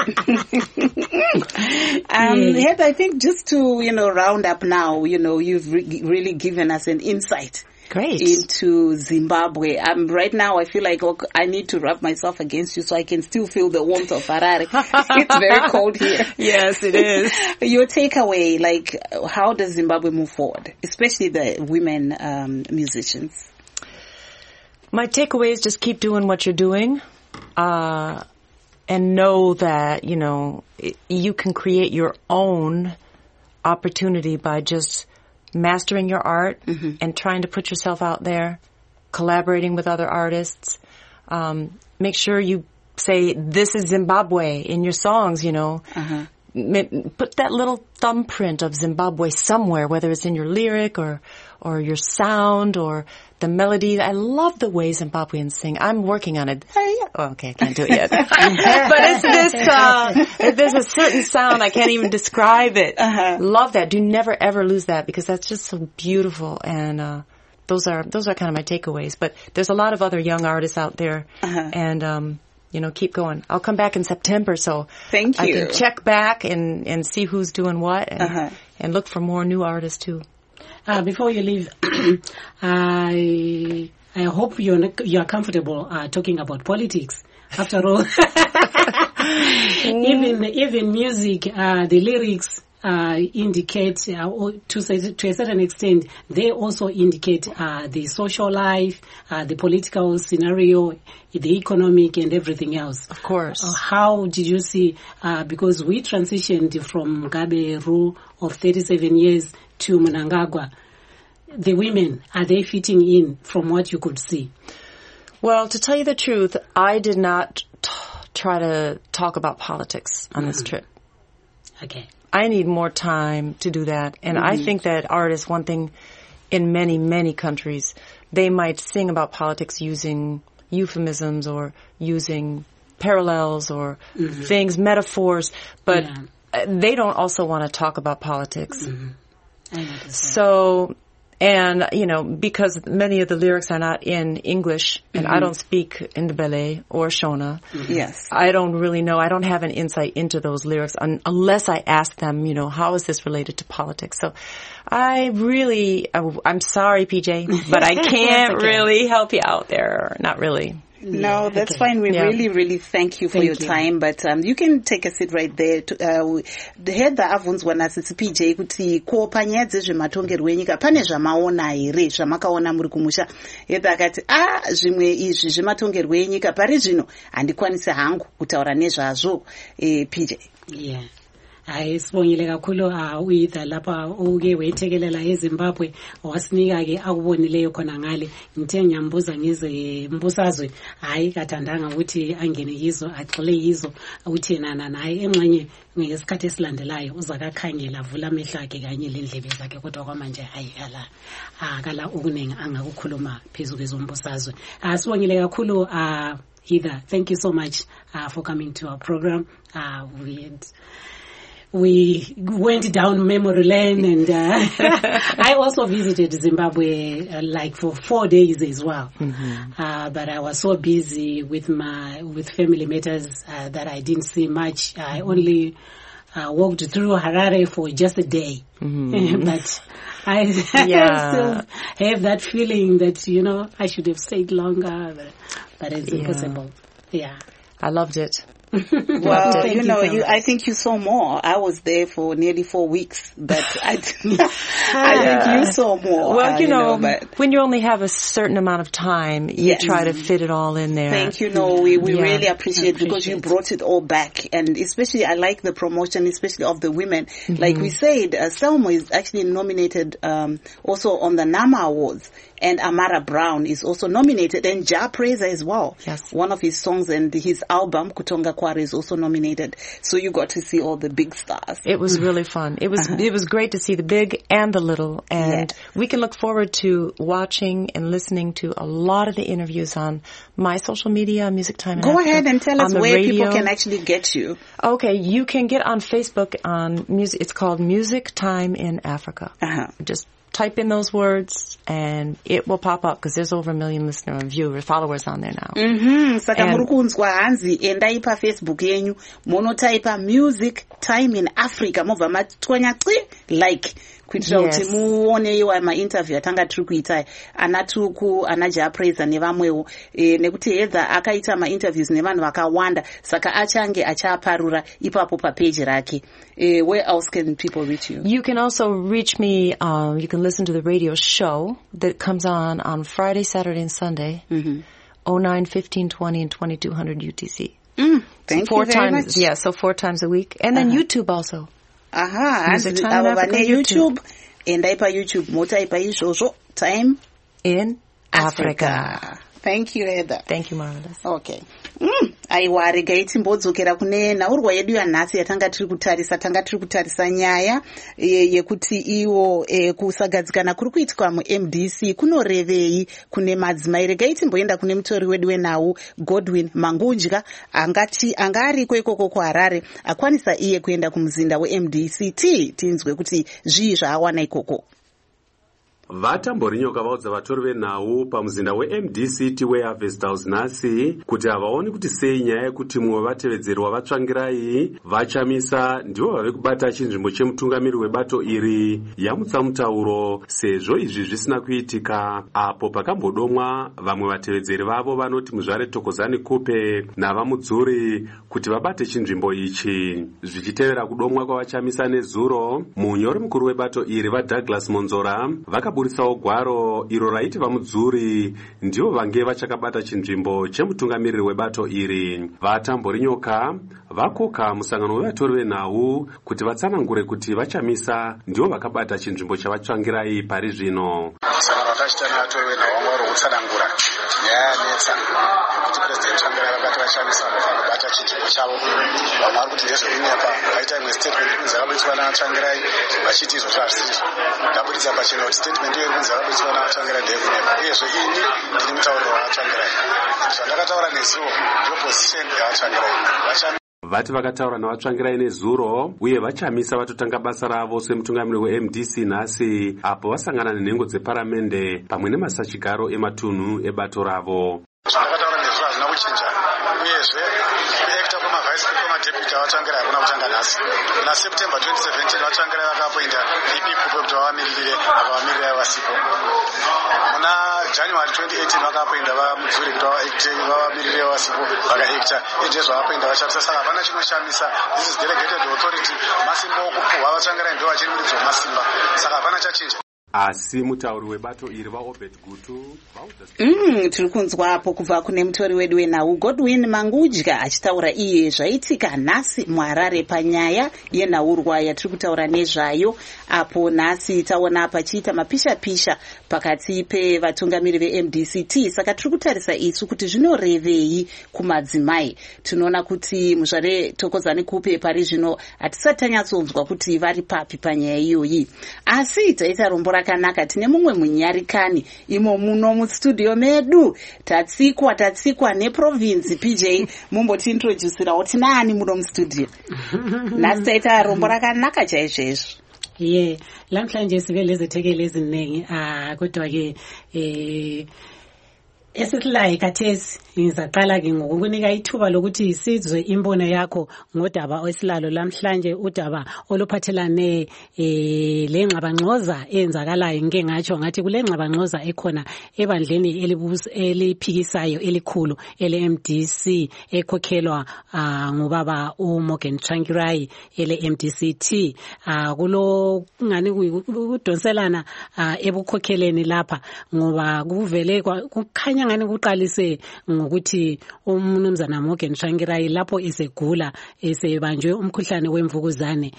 um yeah. Heather, I think just to, you know, round up now, you know, you've re- really given us an insight Great. into Zimbabwe. Um, right now I feel like okay, I need to rub myself against you so I can still feel the warmth of Harare. It's very cold here. Yes, it is. Your takeaway, like, how does Zimbabwe move forward, especially the women um, musicians? My takeaway is just keep doing what you're doing, uh, and know that, you know, it, you can create your own opportunity by just mastering your art mm-hmm. and trying to put yourself out there, collaborating with other artists. Um, make sure you say, this is Zimbabwe in your songs, you know. Uh-huh. Put that little thumbprint of Zimbabwe somewhere, whether it's in your lyric or, or your sound or the melody. I love the way Zimbabweans sing. I'm working on it. Oh, okay, I can't do it yet. But it's this, uh, there's a certain sound, I can't even describe it. Uh-huh. Love that. Do never ever lose that, because that's just so beautiful. And, uh, those are, those are kind of my takeaways. But there's a lot of other young artists out there. Uh-huh. And, um, you know, keep going. I'll come back in September, so thank you. I can check back and, and see who's doing what, and, uh-huh. and look for more new artists too. Uh, before you leave, I I I hope you're not, you're comfortable uh, talking about politics. After all, even even music, uh, the lyrics uh, indicate, uh, to to a certain extent, they also indicate uh, the social life, uh, the political scenario, the economic, and everything else. Of course. Uh, how did you see? Uh, because we transitioned from Mugabe rule of thirty-seven years to Mnangagwa. The women, are they fitting in from what you could see? Well, to tell you the truth, I did not t- try to talk about politics on mm-hmm. this trip. Okay. I need more time to do that. And mm-hmm. I think that art is one thing in many, many countries. They might sing about politics using euphemisms or using parallels or mm-hmm. things, metaphors, but yeah. they don't also want to talk about politics. Mm-hmm. I understand. So... And, you know, because many of the lyrics are not in English, and mm-hmm. I don't speak Ndebele or Shona. Mm-hmm. Yes. I don't really know. I don't have an insight into those lyrics un- unless I ask them, you know, how is this related to politics? So I really, I'm sorry, P J, but I can't okay. really help you out there. Not really. No, yeah, that's okay. fine. We yeah. really, really thank you for thank your you. time. But um, you can take a seat right there. To, uh, Heather avunzwa sisi P J kuti kuopa nyaya dzezvematongerwo enyika pane zvamaona here zvamakaona muri kumusha. Heather akati ah zvimwe izvi zvematongerwo enyika pari zvino handikwanisi hangu kutaura nezvazvo eh, P J. Yeah. Hayi sibongile kakhulu uyitha lapha uke wethekelela eZimbabwe wasinika ke akubonileyo khona ngale ngithe ngiyambuza ngize mbusazwe hayi kathandanga ukuthi angene yizo axole yizo uthi yena naye engxenye ngesikhathi esilandelayo uzakakhangela vula amehlo akhe kanye lendlebe zakhe kodwa kwamanje hayi ala akala ukuningi angakukhuluma phezulu kwezombusazwe. Asibongile kakhulu uh Heather, thank you so much uh, for coming to our program. Uh we had We went down memory lane and uh, I also visited Zimbabwe uh, like for four days as well. Mm-hmm. Uh, but I was so busy with my, with family matters uh, that I didn't see much. I only uh, walked through Harare for just a day. Mm-hmm. But I, yeah. I still have that feeling that, you know, I should have stayed longer, but, but it's yeah. impossible. Yeah. I loved it. Well, you know, you, I think you saw more. I was there for nearly four weeks, but I, I think you saw more. Well, uh, you know, you know but when you only have a certain amount of time, you yes. try to fit it all in there. Thank you. No, we, we yeah. really appreciate, appreciate because you brought it all back. And especially, I like the promotion, especially of the women. Mm-hmm. Like we said, uh, Selma is actually nominated um, also on the NAMA Awards. And Amara Brown is also nominated, and Ja Praiser as well. Yes. One of his songs and his album, Kutonga Kware, is also nominated. So you got to see all the big stars. It was really fun. It was, uh-huh. it was great to see the big and the little. And yes. we can look forward to watching and listening to a lot of the interviews on my social media, Music Time in Go Africa, ahead and tell us where radio. people can actually get you. Okay, you can get on Facebook on music. It's called Music Time in Africa. Uh-huh. Just type in those words and it will pop up because there's over a million listener and viewer followers on there now. Mhm. Saka muri kunzwa hanzi endai pa Facebook yenyu monotype Music Time in Africa mobva matwanya twi like kuitira kuti muoneiwa ma-interview atanga tiri kuita ana Tuku, ana Ja Praiser nevamwewo e, nekuti Heather akaita ma-interviews nevanhu vakawanda saka achange achaparura ipapo papage rake. E, where else can people reach you? You can also reach me, um, you can listen to the radio show that comes on on Friday, Saturday, and Sunday, mm-hmm. oh nine, fifteen twenty, and twenty-two hundred U T C. Mm, thank so four you very times, much. Yeah, so four times a week. And then uh-huh. YouTube also. Aha, Music Time in Africa, YouTube. Endai pa YouTube, motaipa izvozvo, Time in Africa. Africa. Thank you, Heather. Thank you, Marvelous. Okay. Mm, aiwa regai timbodzokera kune nhaurwa yedu yanhasi yatanga tiri kutarisa tanga tiri kutarisa nyaya yekuti iwo e, kusagadzikana kuri kuitwa mu-M D C kunorevei kune madzimai. Regai timboenda kune mutori wedu wenhau Godwin Mangudya angati anga ariko ikoko kuHarare akwanisa iye kuenda kumuzinda we-M D C T tinzwe kuti zvii zvaawana ikoko. Vatamborinyoka vaudza vatori venhau pamuzinda weM D C T weHarvest House nhasi kuti havaoni kuti sei nyaya yekuti mumwe vatevedzeri wavatsvangirai Vachamisa ndivo vave kubata chinzvimbo chemutungamiri webato iri yamutsa mutauro, sezvo izvi zvisina kuitika apo pakambodomwa vamwe vatevedzeri vavo vanoti Muzvare Thokozani Kupe navamudzuri kuti vabate chinzvimbo ichi. Zvichitevera kudomwa kwavachamisa nezuro, munyori mukuru webato iri vaDouglas Monzora vakaburisawo gwaro iro raiti vamudzuri ndivo vange vachakabata chinzvimbo chemutungamiriri webato iri. Vatamborinyoka vakoka musangano wevatori venhau kuti vatsanangure kuti Vachamisa ndivo vakabata chinzvimbo chavatsvangirai pari zvino. Musangano wakachita nevatori venhau vanga vari kutsanangura nyaya yanetsa yekuti President Tsvangirai vakati Vachamisa vakabata chinzvimbo chavo. Vamwe vari kuti ndezvekunyepa, vaita imwe statement kunzi yakaburiswa navatsvangirai vachiti izvozvo hazvisizvo. Ndabudisa pachena kuti statement iyo iri kunzi yakaburiswa navatsvangirai ndeyekunyepa, uyezve ini ndini mutauriro wavatsvangirai. Zvandakataura nezuro ndiyo position yavatsvangirai. Vati vakataura navatsvangirai nezuro uye Vachamisa vatotanga basa ravo semutungamiri weM D C nhasi apo vasangana nenhengo dzeparamende pamwe nemasachigaro ematunhu ebato ravo. Zvandakataura nezuro hazvina kuchinja, uyezve kuekta kwemavice kwemadeputy avatsvangirai hakuna kutanga nhasi. Muna September twenty seventeen vatsvangirai vakapoinda V P Kupe kuti vavamirire vakavamirirai vasipo. Muna January twenty eighteen vakapoinda vamudzuri kuti vavamirire vasipo vakaekta. Izvezvo vakapoinda Vachamisa, saka hapana chinoshamisa. This is delegated authority. Masimba okupuhwa vatsvangirai ndivo vachiri muridzi wemasimba, saka hapana chachinja. Asi mutauri webato iri vaObed Gutu mm, tiri kunzwapo kubva kune mutori wedu wenhau Godwin Mangudya achitaura iye zvaitika nhasi muHarare panyaya yenhaurwa yatiri kutaura nezvayo, apo nhasi taona pachiita mapisha-pisha pakati pevatungamiri veM D C T. Saka tiri kutarisa isu kuti zvinorevei kumadzimai. Tinoona kuti Muzvare Thokozani Kupe pari zvino hatisati tanyatsonzwa kuti vari papi panyaya iyoyi, asi taita rombo rakanaka. Tine mumwe munyarikani imo muno mustudio medu, tatsikwa tatsikwa neprovince. P J mumboti introducerawo tinani muno mustudio. Nhasi taita rombo rakanaka chaizvezvo. Ye, lamhlanje sibe lezethekeli eziningi, ah kodwa ke eh esisilaye kathesi ngizaqala ke ngokunika ithuba lokuthi sizwe imbono yakho ngodaba osilalo lamhlanje, udaba oluphathelane eh lengxabangxoza enzakalayo. Ngeke ngatsho ngathi kule ngxabangxoza ekhona ebandleni eliphikisayo elikhulu ele-M D C ekhokhelwa ngubaba uMorgan Tsvangirai ele-M D C T. Kulo ngani kudonselana ebukhokheleni lapha, ngoba kuvele kukhanya ngani kuqalise ngokuthi umnumzana Morgan Tsvangirai lapho esegula esebanjwe umkhuhlane wemvukuzane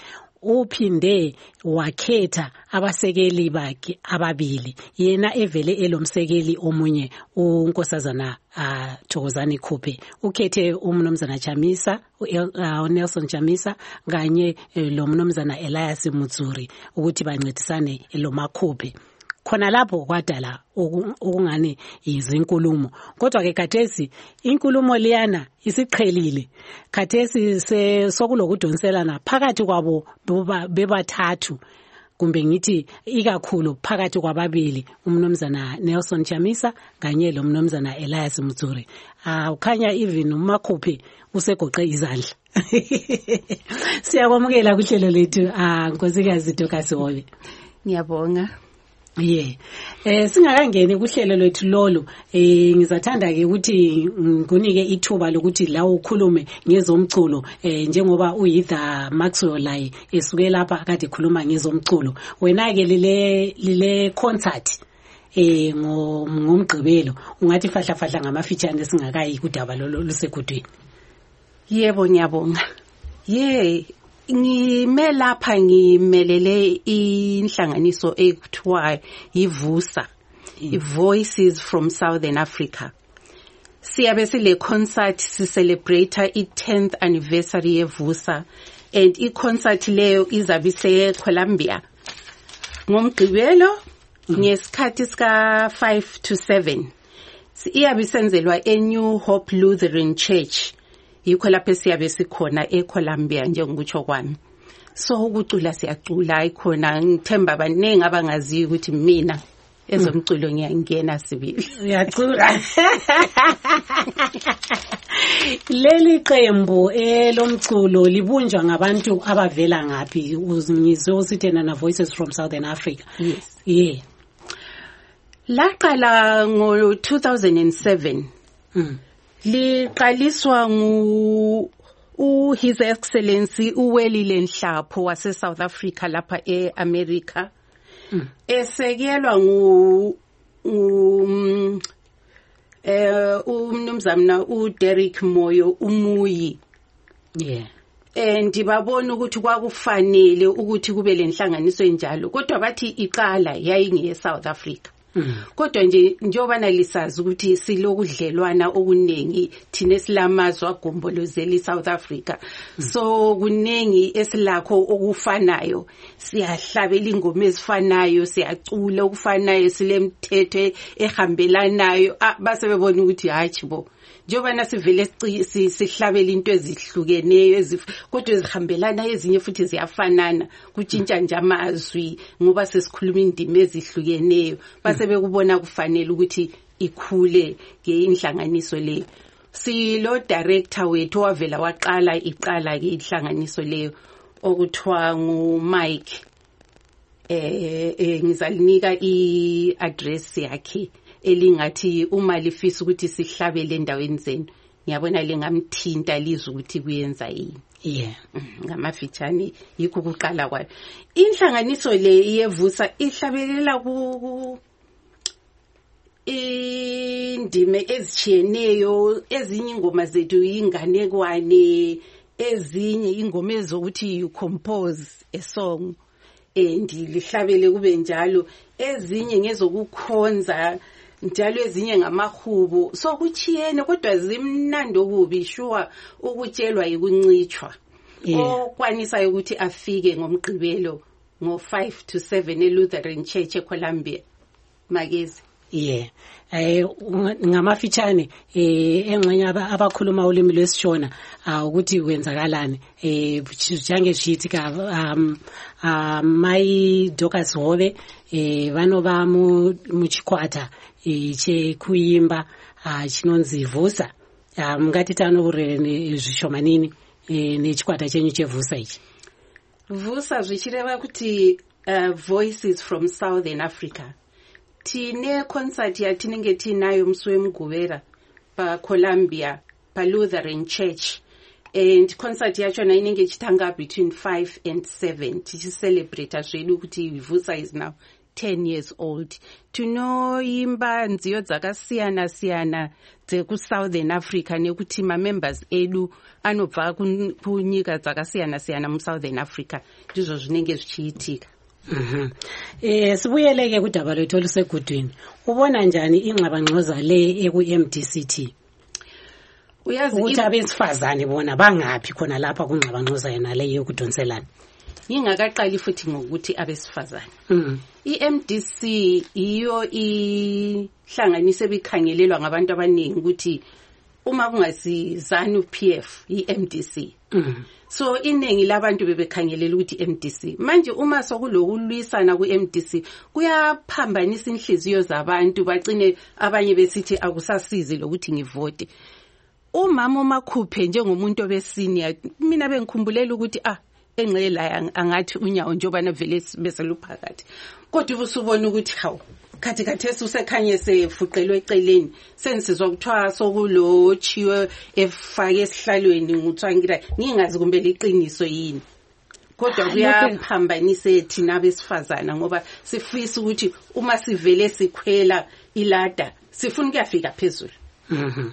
uphinde wakhetha abasekeli bakhe ababili, yena evele elomsekeli omunye unkosazana uh, Thokozani Kupe. Ukhethe umnumzana Chamisa, uh, Nelson Chamisa kanye lo mnumzana Elias Mutsuri ukuthi bancedisane lo maKupe. Khona lapho kwadala ukungani izinkulumo, kodwa ke khathesi inkulumo liyana isiqhelile. Khathesi sokulokudonselana phakathi kwabo bebathathu, kumbe ngithi ikakhulu phakathi kwababili, umnumzana Nelson Chamisa kanye lo mnumzana Elias Mutsuri. Ah ukhanya even umaKupe usegoqe izandla. Siyakwamukela kuhlelo lethu ah Nkosikazi Dokasihobe. Ngiyabonga. Yeah. Eh singakangeni kuhlelo lwethu lolu, eh ngizathanda ke ukuthi ngunike ithuba lokuthi la ukhulume ngezomculo, eh njengoba uyitha Maxwell laye esuke lapha akade khuluma ngezomculo. Wena ke lile lile concert eh ngomgqibelo ungathi fahla fahla ngamafitshane singakayi kudaba lo lusekudweni. Yebo ngiyabonga. Yeah. Ngime lapha ngimelele inhlanganiso ekuthiwa iVusa, iVoices from Southern Africa. Siyabe sile concert si celebrate i tenth anniversary yeVusa, and i concert leyo izabe se Columbia ngomgqibelo ngesikhathi sika five to seven. Siyabe senzelwa eNew Hope Lutheran Church. Yikho lapho siyabe sikhona eColumbia njengokutsho kwami. So ukucula siyacula ikhona, ngithemba abaningi abangaziyo ukuthi mina ezomculo ngiyangena sibili. Uyacula. Leli qembu elomculo libunjwa ngabantu abavela ngaphi? Ngizwe usithi na Voices from Southern Africa. Yes. Yeah. Laqala ngo two thousand seven. Mm. Liqaliswa ngu u His Excellency uWelile Nhlapho wase South Africa lapha eAmerica. Mm. Esekelwa ngu um eh umnumzana uDerek Moyo umuyi. Yeah. And babona ukuthi kwakufanele ukuthi kube lenhlanganiso enjalo kodwa bathi iqala yayingiye South Africa. Mm. Kodwa nje njoba nalisazi ukuthi silokudlelwana okunengi thina esilamazwe agombolozela iSouth Africa. Mm. So kunengi esilakho okufanayo, siyahlabela ingoma ezifanayo, siyacula okufanayo, silemthetho ehambelanayo. Base bebona ukuthi hayi bo njoba nasivele sihlabela into ezihlukeneyo kodwa ezihambelana ezinye futhi ziyafanana kutshintsha nje amazwi ngoba sesikhuluma indimi ezihlukeneyo base bekubona kufanele ukuthi ikhule ngeinhlanganiso leyo. Silo director wethu wavela waqala iqala ke inhlanganiso leyo okuthiwa ngu Mike eh ngizalinika i-address yakhe elingathi uma lifisa ukuthi sihlabele endaweni zenu ngiyabona lengamthinta liza ukuthi kuyenza yini. Yeah. Ngamafitshane yikho kuqala kwayo. Inhlanganiso le iyevusa ihlabelela ku indime ezichiyeneyo, ezinye ingoma zethu inganekwane, ezinye ingoma ezokuthi you compose a song and lihlabele kube njalo, ezinye ngezokukhonza njalo, ezinye ngamahubo. So kuchiyene kodwa zimnandi okubi sure ukutshelwa ikuncitshwa. Okwanisa ukuthi afike ngomgqibelo ngo five to seven eLutheran Church eColumbia Magezi. Yeah. Eh ngamafitshane eh engxenye abakhuluma ulimi lwesishona ukuthi kwenzakalani eh jange shithi ka um my Dorcas Hove eh vanoba mu muchikwata eh che kuimba chinonzi Vusa. Mungati tanovurere zvishomanini eh nechikwata chenyu chevusa ichi. Vusa zvichireva kuti uh, Voices from Southern Africa. Tine concert yatinenge tinayo musi wemuguvera pa Columbia pa Lutheran Church, and concert yacho na inenge chitanga between five and seven tichi celebrate zvedu kuti Vusa is now ten years old. Tunoimba nziyo dzakasiyana siyana dzeku Southern Africa nekuti ma members edu anobva kunyika dzakasiyana siyana mu Southern Africa ndizvo zvinenge zvichiitika. Mhm. Eh sibuyeleke kudaba lethu olusegudwini. Ubona njani ingxabangxoza le eku M D C T? Uyazi ukuthi abesifazane bona bangaphi khona lapha kungxabangxoza yena le yokudonselana. Ngingakaqali futhi ngokuthi abesifazane. Mhm. I-M D C iyo ihlanganise bikhangelelwa ngabantu abaningi ukuthi uma kungasizana u-P F i-M D C. Mhm. So iningi labantu bebekhangelela ukuthi M D C manje uma sokulokulwisana ku-M D C kuyaphambanisa inhliziyo zabantu bacine abanye besithi akusasizi lokuthi ngivote. Umama omakhuphe njengomuntu obesenior mina bengikhumbulela ukuthi ah engcela angathi unyawo njoba navele bese luphakathi kodwa ubusubona ukuthi hawu khathi khathesi usekhanye sefuqelwe eceleni sensizwa kuthiwa sokulo chiwe efake esihlalweni nguthwangira ngingazi kumbe liqiniso yini kodwa kuyaphambanisa thina abesifazana ngoba sifisa ukuthi uma sivele sikhwela ilada sifuna ukuyafika phezulu. Mhm.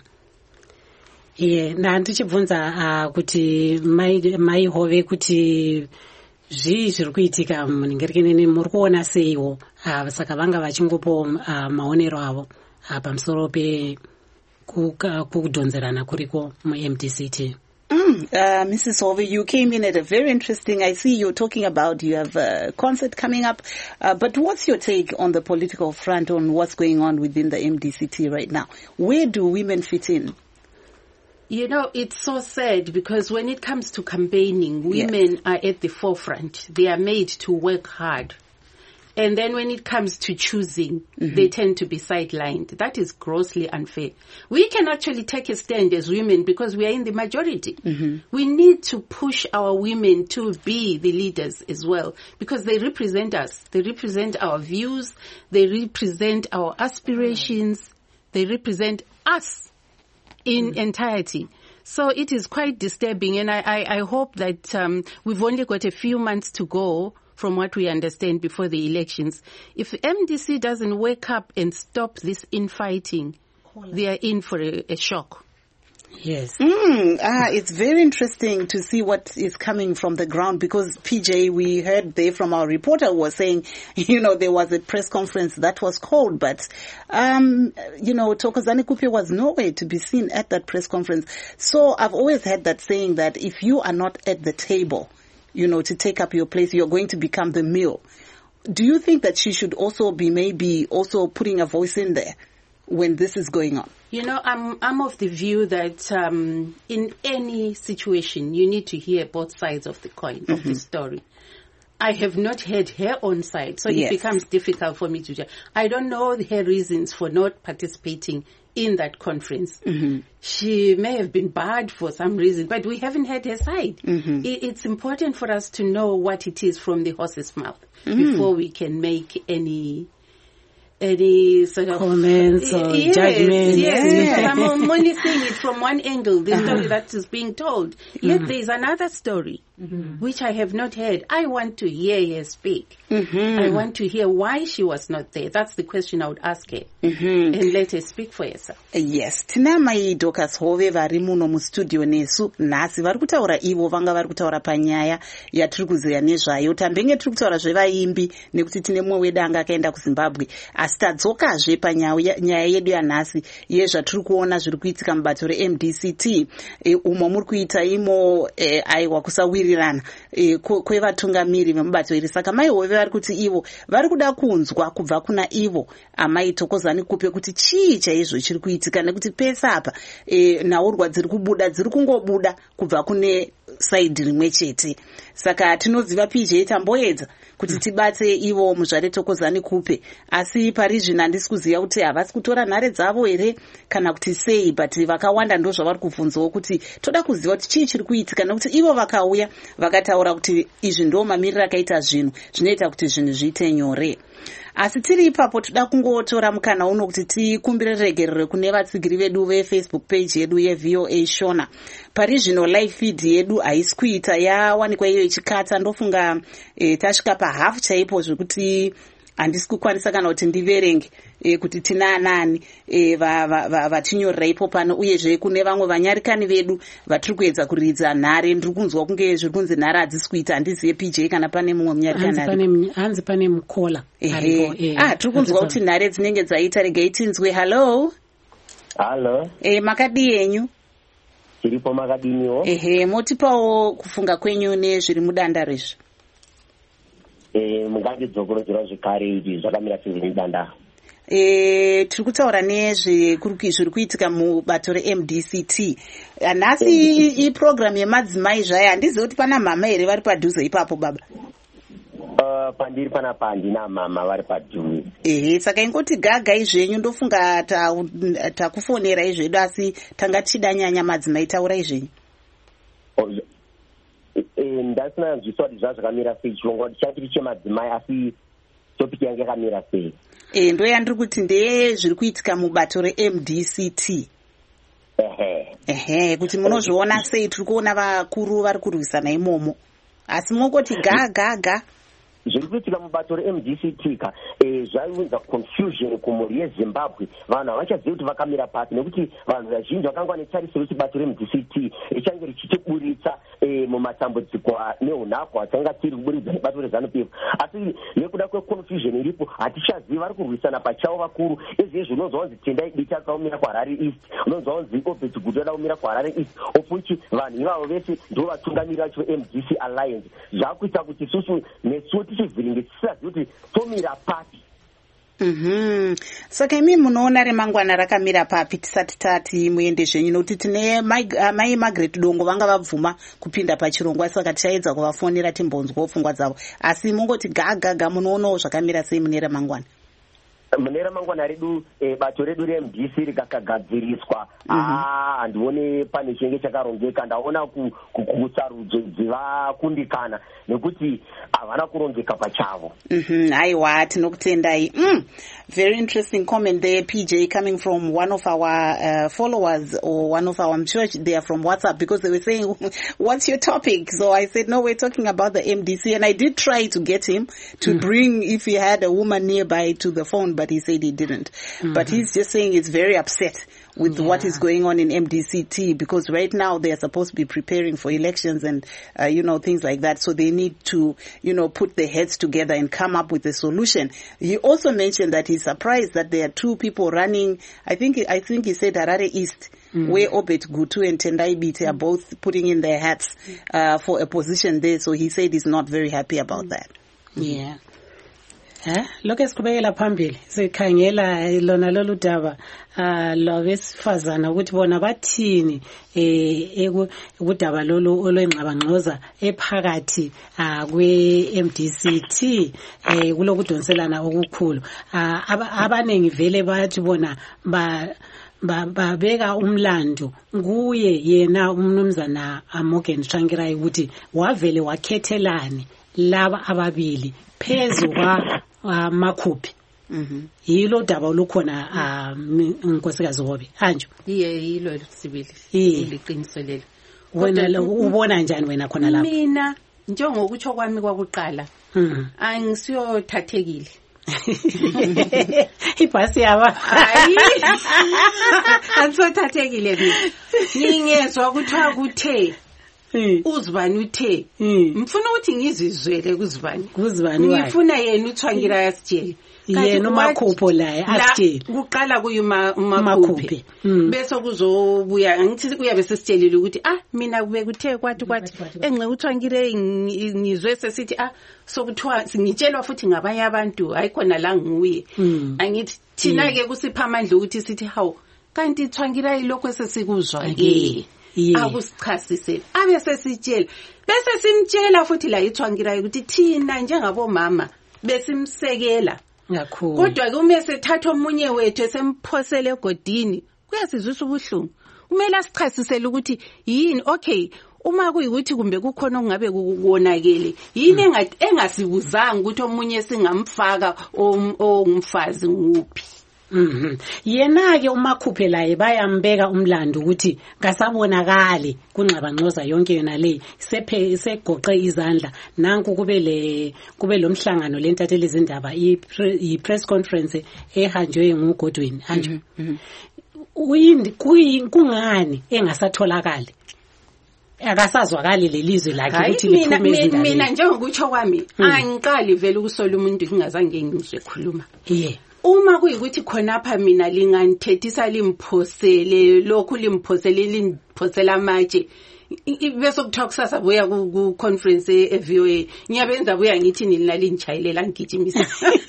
Yeah, na ndichibvunza kuti mai mai Hove kuti zvi zviri kuitika muningirikenene muri kuona seiwo saka vanga vachingopo maonero avo pamusoro pe kukudhonzerana kuriko mu-M D C T. Mm, uh, Missus Hove, you came in at a very interesting, I see you're talking about you have a concert coming up, uh, but what's your take on the political front on what's going on within the M D C T right now? Where do women fit in? You know, it's so sad because when it comes to campaigning, women yeah. are at the forefront. They are made to work hard. And then when it comes to choosing, mm-hmm. they tend to be sidelined. That is grossly unfair. We can actually take a stand as women because we are in the majority. Mm-hmm. We need to push our women to be the leaders as well because they represent us. They represent our views. They represent our aspirations. Mm-hmm. They represent us in mm-hmm. entirety. So it is quite disturbing, and I, I, I hope that um, we've only got a few months to go from what we understand before the elections. If M D C doesn't wake up and stop this infighting, they are in for a, a shock. Yes. Mm, ah, it's very interesting to see what is coming from the ground because, P J, we heard there from our reporter who was saying, you know, there was a press conference that was called, but, um, you know, Thokozani Kupe was nowhere to be seen at that press conference. So I've always had that saying that if you are not at the table, you know, to take up your place, you're going to become the meal. Do you think that she should also be maybe also putting a voice in there when this is going on? You know, I'm I'm of the view that um, in any situation, you need to hear both sides of the coin, mm-hmm. of the story. I have not heard her own side, so yes. it becomes difficult for me to judge. I don't know her reasons for not participating in that conference. Mm-hmm. She may have been barred for some reason, but we haven't heard her side. Mm-hmm. It, it's important for us to know what it is from the horse's mouth mm-hmm. before we can make any... any sort of comments or yes, judgments. Yes, yes. I'm only seeing it from one angle, the story uh-huh. that is being told. Yet mm-hmm. there is another story mm-hmm. which I have not heard. I want to hear her speak. Mm-hmm. I want to hear why she was not there. That's the question I would ask her. Mm-hmm. And let her speak for herself. Yes. Tina mai Dorcas Hove vari muno mustudio nesu nhasi vari kutaura ivo vanga vari kutaura panyaya yatiri kuziva nezvayo. Tambenge tiri kutaura zvevaimbi nekuti tine mumwe wedu anga akaenda kuZimbabwe. Asi tadzokazve panyaya yedu yanhasi yezvatiri kuona zviri kuitika mubato reM D C T e, umo muri kuita imo e, aiwa kusawirirana e, kwevatungamiri vemubato iri. Saka mai Hove vari kuti ivo vari kuda kunzwa kubva kuna ivo amai Thokozani Kupe kuti chii chaizvo chiri kuitika nekuti pese apa e, nhaurwa dziri kubuda dziri kungobuda kubva kune saidhi rimwe chete. Saka tinoziva P J tamboedza kuti tibate ivo muzvare Thokozani Kupe, asi pari zvino handisi kuziva kuti havasi kutora nhare dzavo here kana kuti sei, but vakawanda ndo zvavari kubvunzawo kuti toda kuziva kuti chii chiri kuitika nekuti ivo vakauya vakataura kuti izvi ndo mamiriro akaita zvinhu zvinoita kuti zvinhu zviite nyore. Asi tiri ipapo toda kungotora mukana uno kuti tikumbire regerero kune vatsigiri vedu veFacebook page yedu yeV O A Shona. Pari zvino live feed yedu haisi kuita yawanikwa iyo ichikata, ndofunga e, tasvika pahafu chaipo zvekuti handisi kukwanisa kana kuti ndiverenge e, kuti tina anani e, vatinyorera ipo pano, uyezve kune vamwe vanyarikani vedu vatiri kuedza kuridza nhare. Ndiri kunzwa kunge zviri kunzi nhare hadzisi kuita, handizive P J kana pane mumwe munyarikani. Hanzi pane mukola. Ehe. Ah, tiri kunzwa kuti nhare dzinenge dzaita. Regai tinzwe. Hello. Hello. Eh, makadi yenyu? Tiripo makadiniwo. Ehe, motipawo kufunga kwenyu nezviri mudanda rezvo. Eh, mungandidzokorodzera zvekare izvi zvakamira sei mudanda? Eh, tiri kutaura nezviri kuitika mubato reM D C T. Nhasi iprogram yemadzimai zvaya, handizivi kuti pana mama here vari padhuze ipapo baba? Uh, pandiri pana pandina mama vari padhuze. Ehe, saka ingoti gaga izvenyu ndofunga takufonera ta izvedu, asi tanga tichida nyanya madzimai, taura izvenyu. Oh, ndasina nzwiswa kuti zvazvakamira sei chirongwa chachiri chemadzimai, asi topic yange yakamira sei? Eh, ndo yandiri kuti ndeye zviri kuitika mubato reM D C T. Ehe. Ehe, kuti munozviona sei? Tiri kuona vakuru vari kurwisana imomo, asi mongoti ga ga ga. Zviri kuitika mubato reM D C T ka eh, zvaiunza confusion kumhuri yeZimbabwe. Vanhu havachazivi kuti vakamira pasi, nekuti vanhu vazhinji vakanga vanetarisiro kuti bato reM D C T richange richitiburitsa eh, mumatambudziko neunhako hwatanga tiri kuburidza nebato reZANU-P F. Asi nekuda kweconfusion iripo hatichazivi vari kurwisana pachavo vakuru. Izvezvi unonzwa kunzi Tendai Biti akaumira kwaHarare East, unonzwa kunzi Obert Gutu akaumira kwaHarare East, ofuchi vanhu ivavo vese ndo vatungamiri vacho M D C Alliance. Zvakuita kuti isusu nesu tichivhiringe tisisazivi kuti tomira pati. Mhm. Saka imi munoona remangwana rakamira papi tisati tati muende zvenyu nokuti tine mai Margaret Dongo vanga vabvuma kupinda pachirongwa saka tichaedza kuvafonera timbonzwawo pfungwa dzavo asi mungoti gagaga munoonawo zvakamira sei mune remangwana. Mune ramangwana redu bato redu reM D C rikagadziriswa handione pane chinenge chakarongeka ndaona kusarudzo dzivakundikana nekuti havana kurongeka pachavo. Aiwa tinokutendai. Very interesting comment there, P J, coming from one of our uh, followers or one of our, I'm sure they are from WhatsApp, because they were saying, what's your topic? So I said, no, we're talking about the M D C. And I did try to get him to mm. bring, if he had a woman nearby, to the phone, but he said he didn't. Mm-hmm. But he's just saying he's very upset with yeah. what is going on in M D C T, because right now they are supposed to be preparing for elections and, uh, you know, things like that. So they need to, you know, put their heads together and come up with a solution. He also mentioned that he's surprised that there are two people running. I think, I think he said Harare East, mm. where Obet Gutu and Tendai Biti are both putting in their hats, uh, for a position there. So he said he's not very happy about that. Yeah. Eh lokho esiqhubekela phambili sikhangela lona lolu daba ah lwabesifazana ukuthi bona bathini eh ekudaba lolu olwengxabangxoza ephakathi kwe M D C T eh kulokudonselana okukhulu abanengi vele bathi bona ba babeka umlando kuye yena umnumzana Morgan Tsvangirai ukuthi wavele wakhethelani laba ababili phezu kwa Uh, Makhuphi. Mhm. Yilo daba olukhona unkosikazi Hobe. Anjo. Iye yilo sibili. Iliqiniso lelo. Wena lo ubona njani wena khona lapha? Mina njengokutsho kwami kwakuqala. Mhm. Angisiyothathekile. Ibhasi yaba. Hayi. Angisiyothathekile mina. Ningezwe kuthiwa kuthe uzibani uthe mfuna ukuthi ngizizwele kuzibani kuzibani ngifuna yena uThwangira yasitshela yena uMakhupho la asitshela kuqala kuyuma uMakhuphe bese kuzobuya ngithi kuyabe sesitshelile ukuthi ah mina kube kuthe kwathi kwathi engxe uThwangire ngizwe sesithi ah sokuthiwa ngitshelwa futhi ngabanye abantu ayikhona la nguye angithi thina ke kusipha amandla ukuthi sithi hawu kanti uThwangira ilokho sesikuzwa ke akusichasisele abe sesitshela bese simtshela futhi la iThwangira ukuthi thina njengabo mama besimsekela kakhulu kodwa ke uma sethatha omunye wethu esemphosele egodini kuyasizwisa ubuhlungu kumele asichasisele ukuthi yini okay uma kuyikuthi kumbe kukhona okungabe kuwonakele yini engasibuzanga ukuthi omunye singamfaka ongumfazi nguphi. Mhm. Yena ke uMakhuphe laye bayambeka umlando ukuthi ngasabonakali kunxabangxoza yonke yona le sephe segoqe izandla nanku kube le kube lomhlangano lentathele izindaba i press conference ehanjwe nguGodwin hanjwe. Uyindi kungani engasatholakali akasazwakali lelizwe lakhe ukuthi liphume izindaba. Mina njengokutsho kwami angiqali vele ukusola umuntu ngingazange ngizwe khuluma. Yeah. Uma kuyikuthi khonapha mina linganithethisa limphosele lokhu limphosele limphosela amatshe bese kuthiwa kusasa buya ku conference e V O A ngiyabenza buya ngithi nina linitshayilela ngigijimisa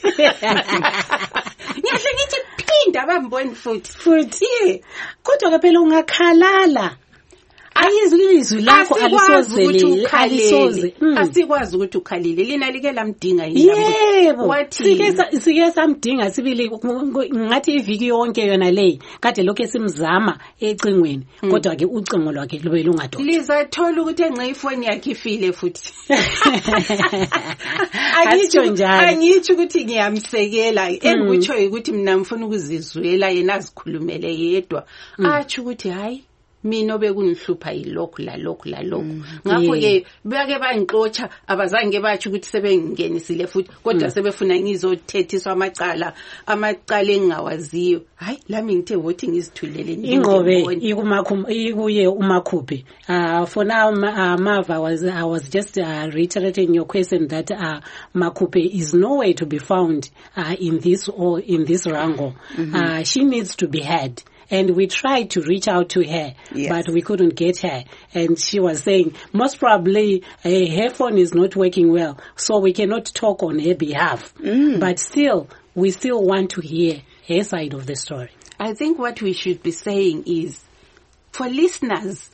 ngiyahle ngithi phinda bamboni futhi futhi kodwa ke phela ungakhalala ayizwi izwi lakho alisozele alisoze asikwazi ukuthi ukhalile lina like lamdinga yini wathi sike sike samdinga sibili ngathi iviki yonke yona le kade lokho esimzama ecingweni kodwa ke ucingo lwakhe lube lungadoda lizathola ukuthi engxe ifoni yakhe ifile futhi angithi njalo angithi ukuthi ngiyamsekela engikutsho ukuthi mina ngifuna ukuzizwela yena azikhulumele yedwa athi ukuthi hayi mina obekunihlupha yilokhu la lokhu la lokhu ngakho ke beke bangixotsha abazange bathi ukuthi sebengenisile futhi kodwa sebefuna ngizothethiswa amacala amacala engawaziyo hayi lami ngithe wothi ngizithulele ingobe ikumakhuphe ikuye uMakhuphe uh for now uh, Mava was I was just uh, reiterating your question that uh, Makhuphe is nowhere to be found uh, in this or in this wrangle. Mm-hmm. uh, she needs to be heard. And we tried to reach out to her, Yes. but we couldn't get her. And she was saying, most probably uh, her phone is not working well, so we cannot talk on her behalf. Mm. But still, we still want to hear her side of the story. I think what we should be saying is, for listeners,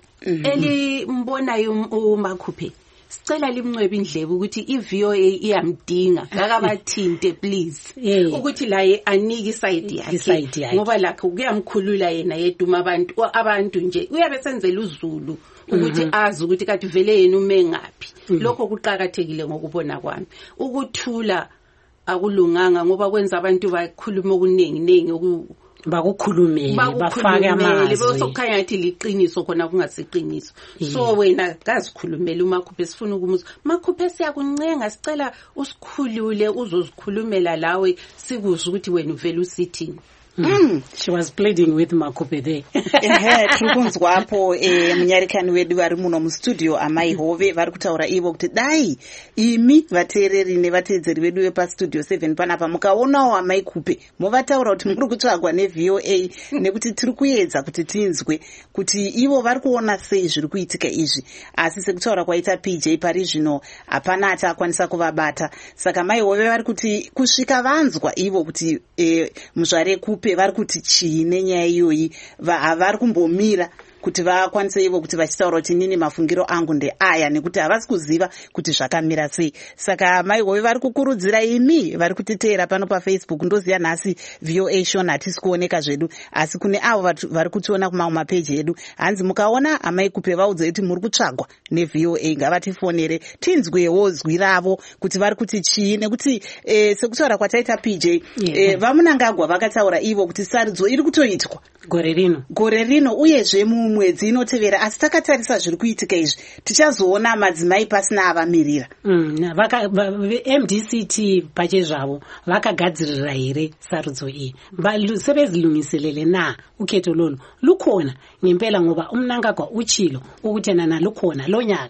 eli mbonayo uMakhuphe, sicela limncwebe indlebe ukuthi i-V O A iyamdinga akabathinte please Yeah. ukuthi la anike iside Iside yakhe yakhe. ngoba lakho kuyamkhulula yena yeduma abantu abantu nje uyabe senzela uzulu ukuthi azi ukuthi kathi vele yena ume ngaphi. Lokho kuqhakathekile ngokubona kwami. Ukuthula akulunganga ngoba kwenza abantu bakhuluma okuningi ningi bakukhulumele bafake amazwi besokukhanya ngathi liqiniso khona kungasiqiniso. So wena kazikhulumela uMakhuphe sifuna ukumuzwa Makhuphe siyakuncenga sicela usikhulule uzozikhulumela lawe sikuzwe ukuthi wena uvela usithini. Mm. She was pleading with Makhuphe there. Ehe, tirikunzwapo eh, munyarikani wedu vari muno mustudio Amai Hove vari kutaura ivo kuti dai imi vateereri nevateedzeri vedu vepastudio seven panapa mukaonawo Amai Kupe movataura kuti muri kutsvagwa neV O A nekuti tiri kuedza kuti tinzwe kuti ivo vari kuona sei zviri kuitika izvi, asi sekutaura kwaita P J pari zvino hapana atakwanisa kuvabata. Saka Mai Hove vari kuti kusvika vanzwa ivo kuti eh, muzvare Kupe vari kuti chii nenyaya iyoyi havari kumbomira kuti vakwanise ivo kuti vachitaura kuti nini mafungiro angu ndeaya nekuti havasi kuziva kuti zvakamira sei. Saka Mai Hove vari kukurudzira imi vari kutiteera pano paFacebook, ndoziva nhasi V O A shona hatisi kuoneka zvedu, asi kune avo vari kutiona kumamwe mapeji edu, hanzi mukaona Amai Kupe vaudze kuti muri kutsvagwa neV O A ngavatifonere tinzwewo zwi ravo kuti vari kuti chii, nekuti eh, sekutaura kwataita P J Yeah. eh, vamunangagwa vakataura ivo kuti sarudzo iri kutoitwa gore rino gore rino uyezve mumwedzi inotevera, asi takatarisa zviri kuitika izvi tichazoona madzimai pasina avamirira. Mm, vaka M D C T pachezvavo vakagadzirira here sarudzo iyi sebezilungiselele na ukhetho lolu lukhona ngempela ngoba umnangagwa uchilo ukuthi nana lukhona lo nyaka.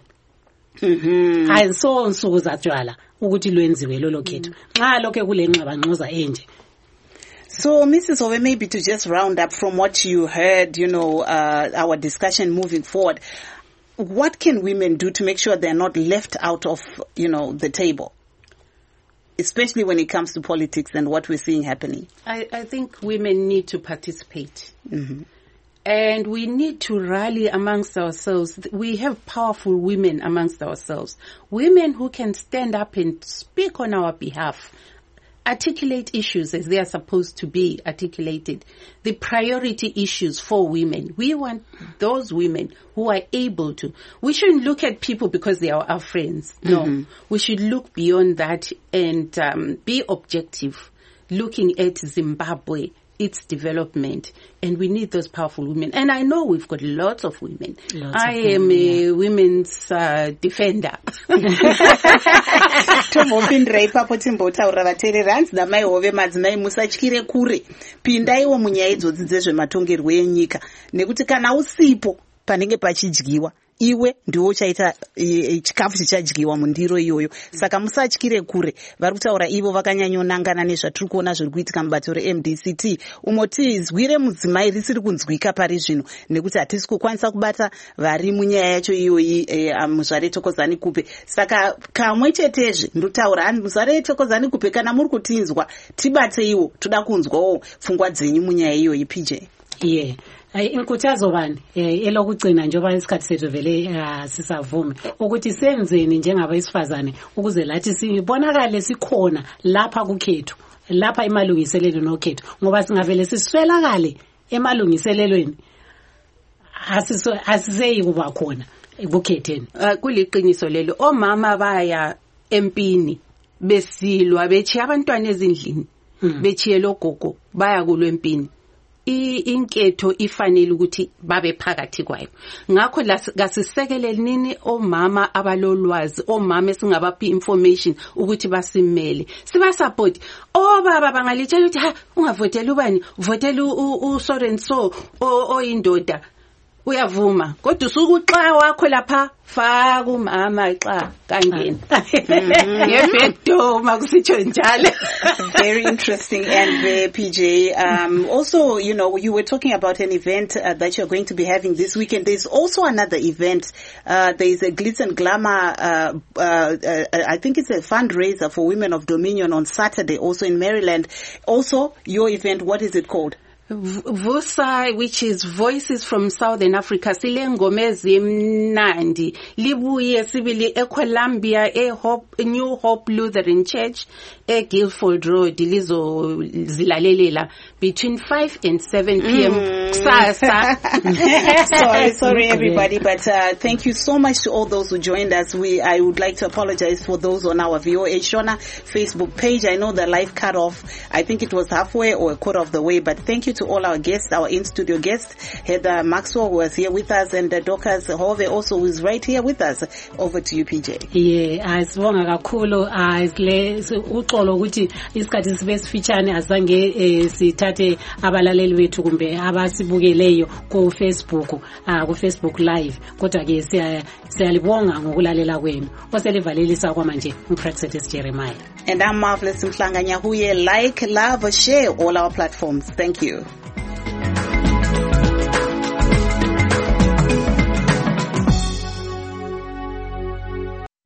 Mhm. Ayiso nsuku zatshwala ukuthi lwenziwe lolo khetho nxa lokho kulenxeba nxoza enje. So, Missus Hove, maybe to just round up from what you heard, you know, uh, our discussion moving forward, what can women do to make sure they're not left out of, you know, the table, especially when it comes to politics and what we're seeing happening? I, I think women need to participate. Mm-hmm. And we need to rally amongst ourselves. We have powerful women amongst ourselves. Women who can stand up and speak on our behalf, articulate issues as they are supposed to be articulated, the priority issues for women. We want those women who are able to. We shouldn't look at people because they are our friends. No, mm-hmm. We should look beyond that and um, be objective, looking at Zimbabwe, its development, and we need those powerful women. And I know we've got lots of women. Lots I of am women, a yeah. women's uh, defender. Tombopindira ipapo timbotaurira vateereri, hanzi naMai Hove madzimai musatyire kure, pindaiwo munyaya idzodzi dzezvematongerwo enyika, nekuti kana usipo panenge pachidyiwa iwe ndiwo chaita e, chikafu chichadyiwa mundiro iyoyo. Saka musatyire kure. Vari kutaura ivo vakanyanyonangana nezvatiri kuona zviri kuitika mubato reM D C T, umo tizwire mudzimai risiri kunzwika pari zvino nekuti hatisi kukwanisa kubata vari munyaya yacho iyoyi e, muzvare Thokozani Kupe. Saka kamwe chetezve ndotaura hanzi muzvare Thokozani Kupe, kana muri kutinzwa tibateiwo, toda kunzwawo pfungwa dzenyu munyaya iyoyi. P J. Yeah. Inkuthazo bani elokugcina njengoba isikhathi sethu vele sisavume ukuthi senzeni njengabayisifazane ukuze lathi sibonakale sikhona lapha kukhetho, lapha emalungiselelo nokhetho, ngoba singavele siswelakale emalungiselelweni asiseyi kuba khona ekukhetheni. Kuliqiniso lelo, omama baya empini besilwa bechiya abantwana ezindlini, bechiye logogo baya kulwe empini. Inketho ifanele ukuthi babe phakathi kwayo. Ngakho lasisekelele nini omama abalolwazi, omama esingabaphi information ukuthi basimele, siba support. Obaba bangalitshela ukuthi ha ungavotela ubani, votela u so and so oyindoda. uyavuma kodwa usuku xa wakho lapha faka umama xa kangena yebhedo makusitsho njalo. Very interesting. And uh, P J, um, also, you know, you were talking about an event uh, that you're going to be having this weekend. There's also another event. Uh, there's a Glitz and Glamour, uh, uh, uh, I think it's a fundraiser for Women of Dominion on Saturday, also in Maryland. Also, your event, what is it called? Vusa, which is Voices from Southern Africa, sile ngomezi mnandi libuye sibili eColumbia eHope New Hope Lutheran Church eGuildford Road lizo zilalelela between five and seven p.m. Mm. sorry sorry everybody, but uh, thank you so much to all those who joined us. We I would like to apologize for those on our V O A Shona Facebook page. I know the live cut off, I think it was halfway or a quarter of the way, but thank you to all our guests, our in-studio guests, Heather Maxwell, who was here with us, and uh, Dorcas Hove also, who is right here with us. Over to you, P J. Yeah, asibonga kakhulu asile uxolo ukuthi isikhathi sibe sifitshane azange sithathe abalaleli bethu kumbe abasibukeleyo ku Facebook, ku Facebook live, kodwa ke siyalibonga ngokulalela kwenu. Oselivalelisa kwamanje uPraxetis Jeremiah. And I'm Marvelous Mhlanga Nyahuye. Like, love, share all our platforms. Thank you.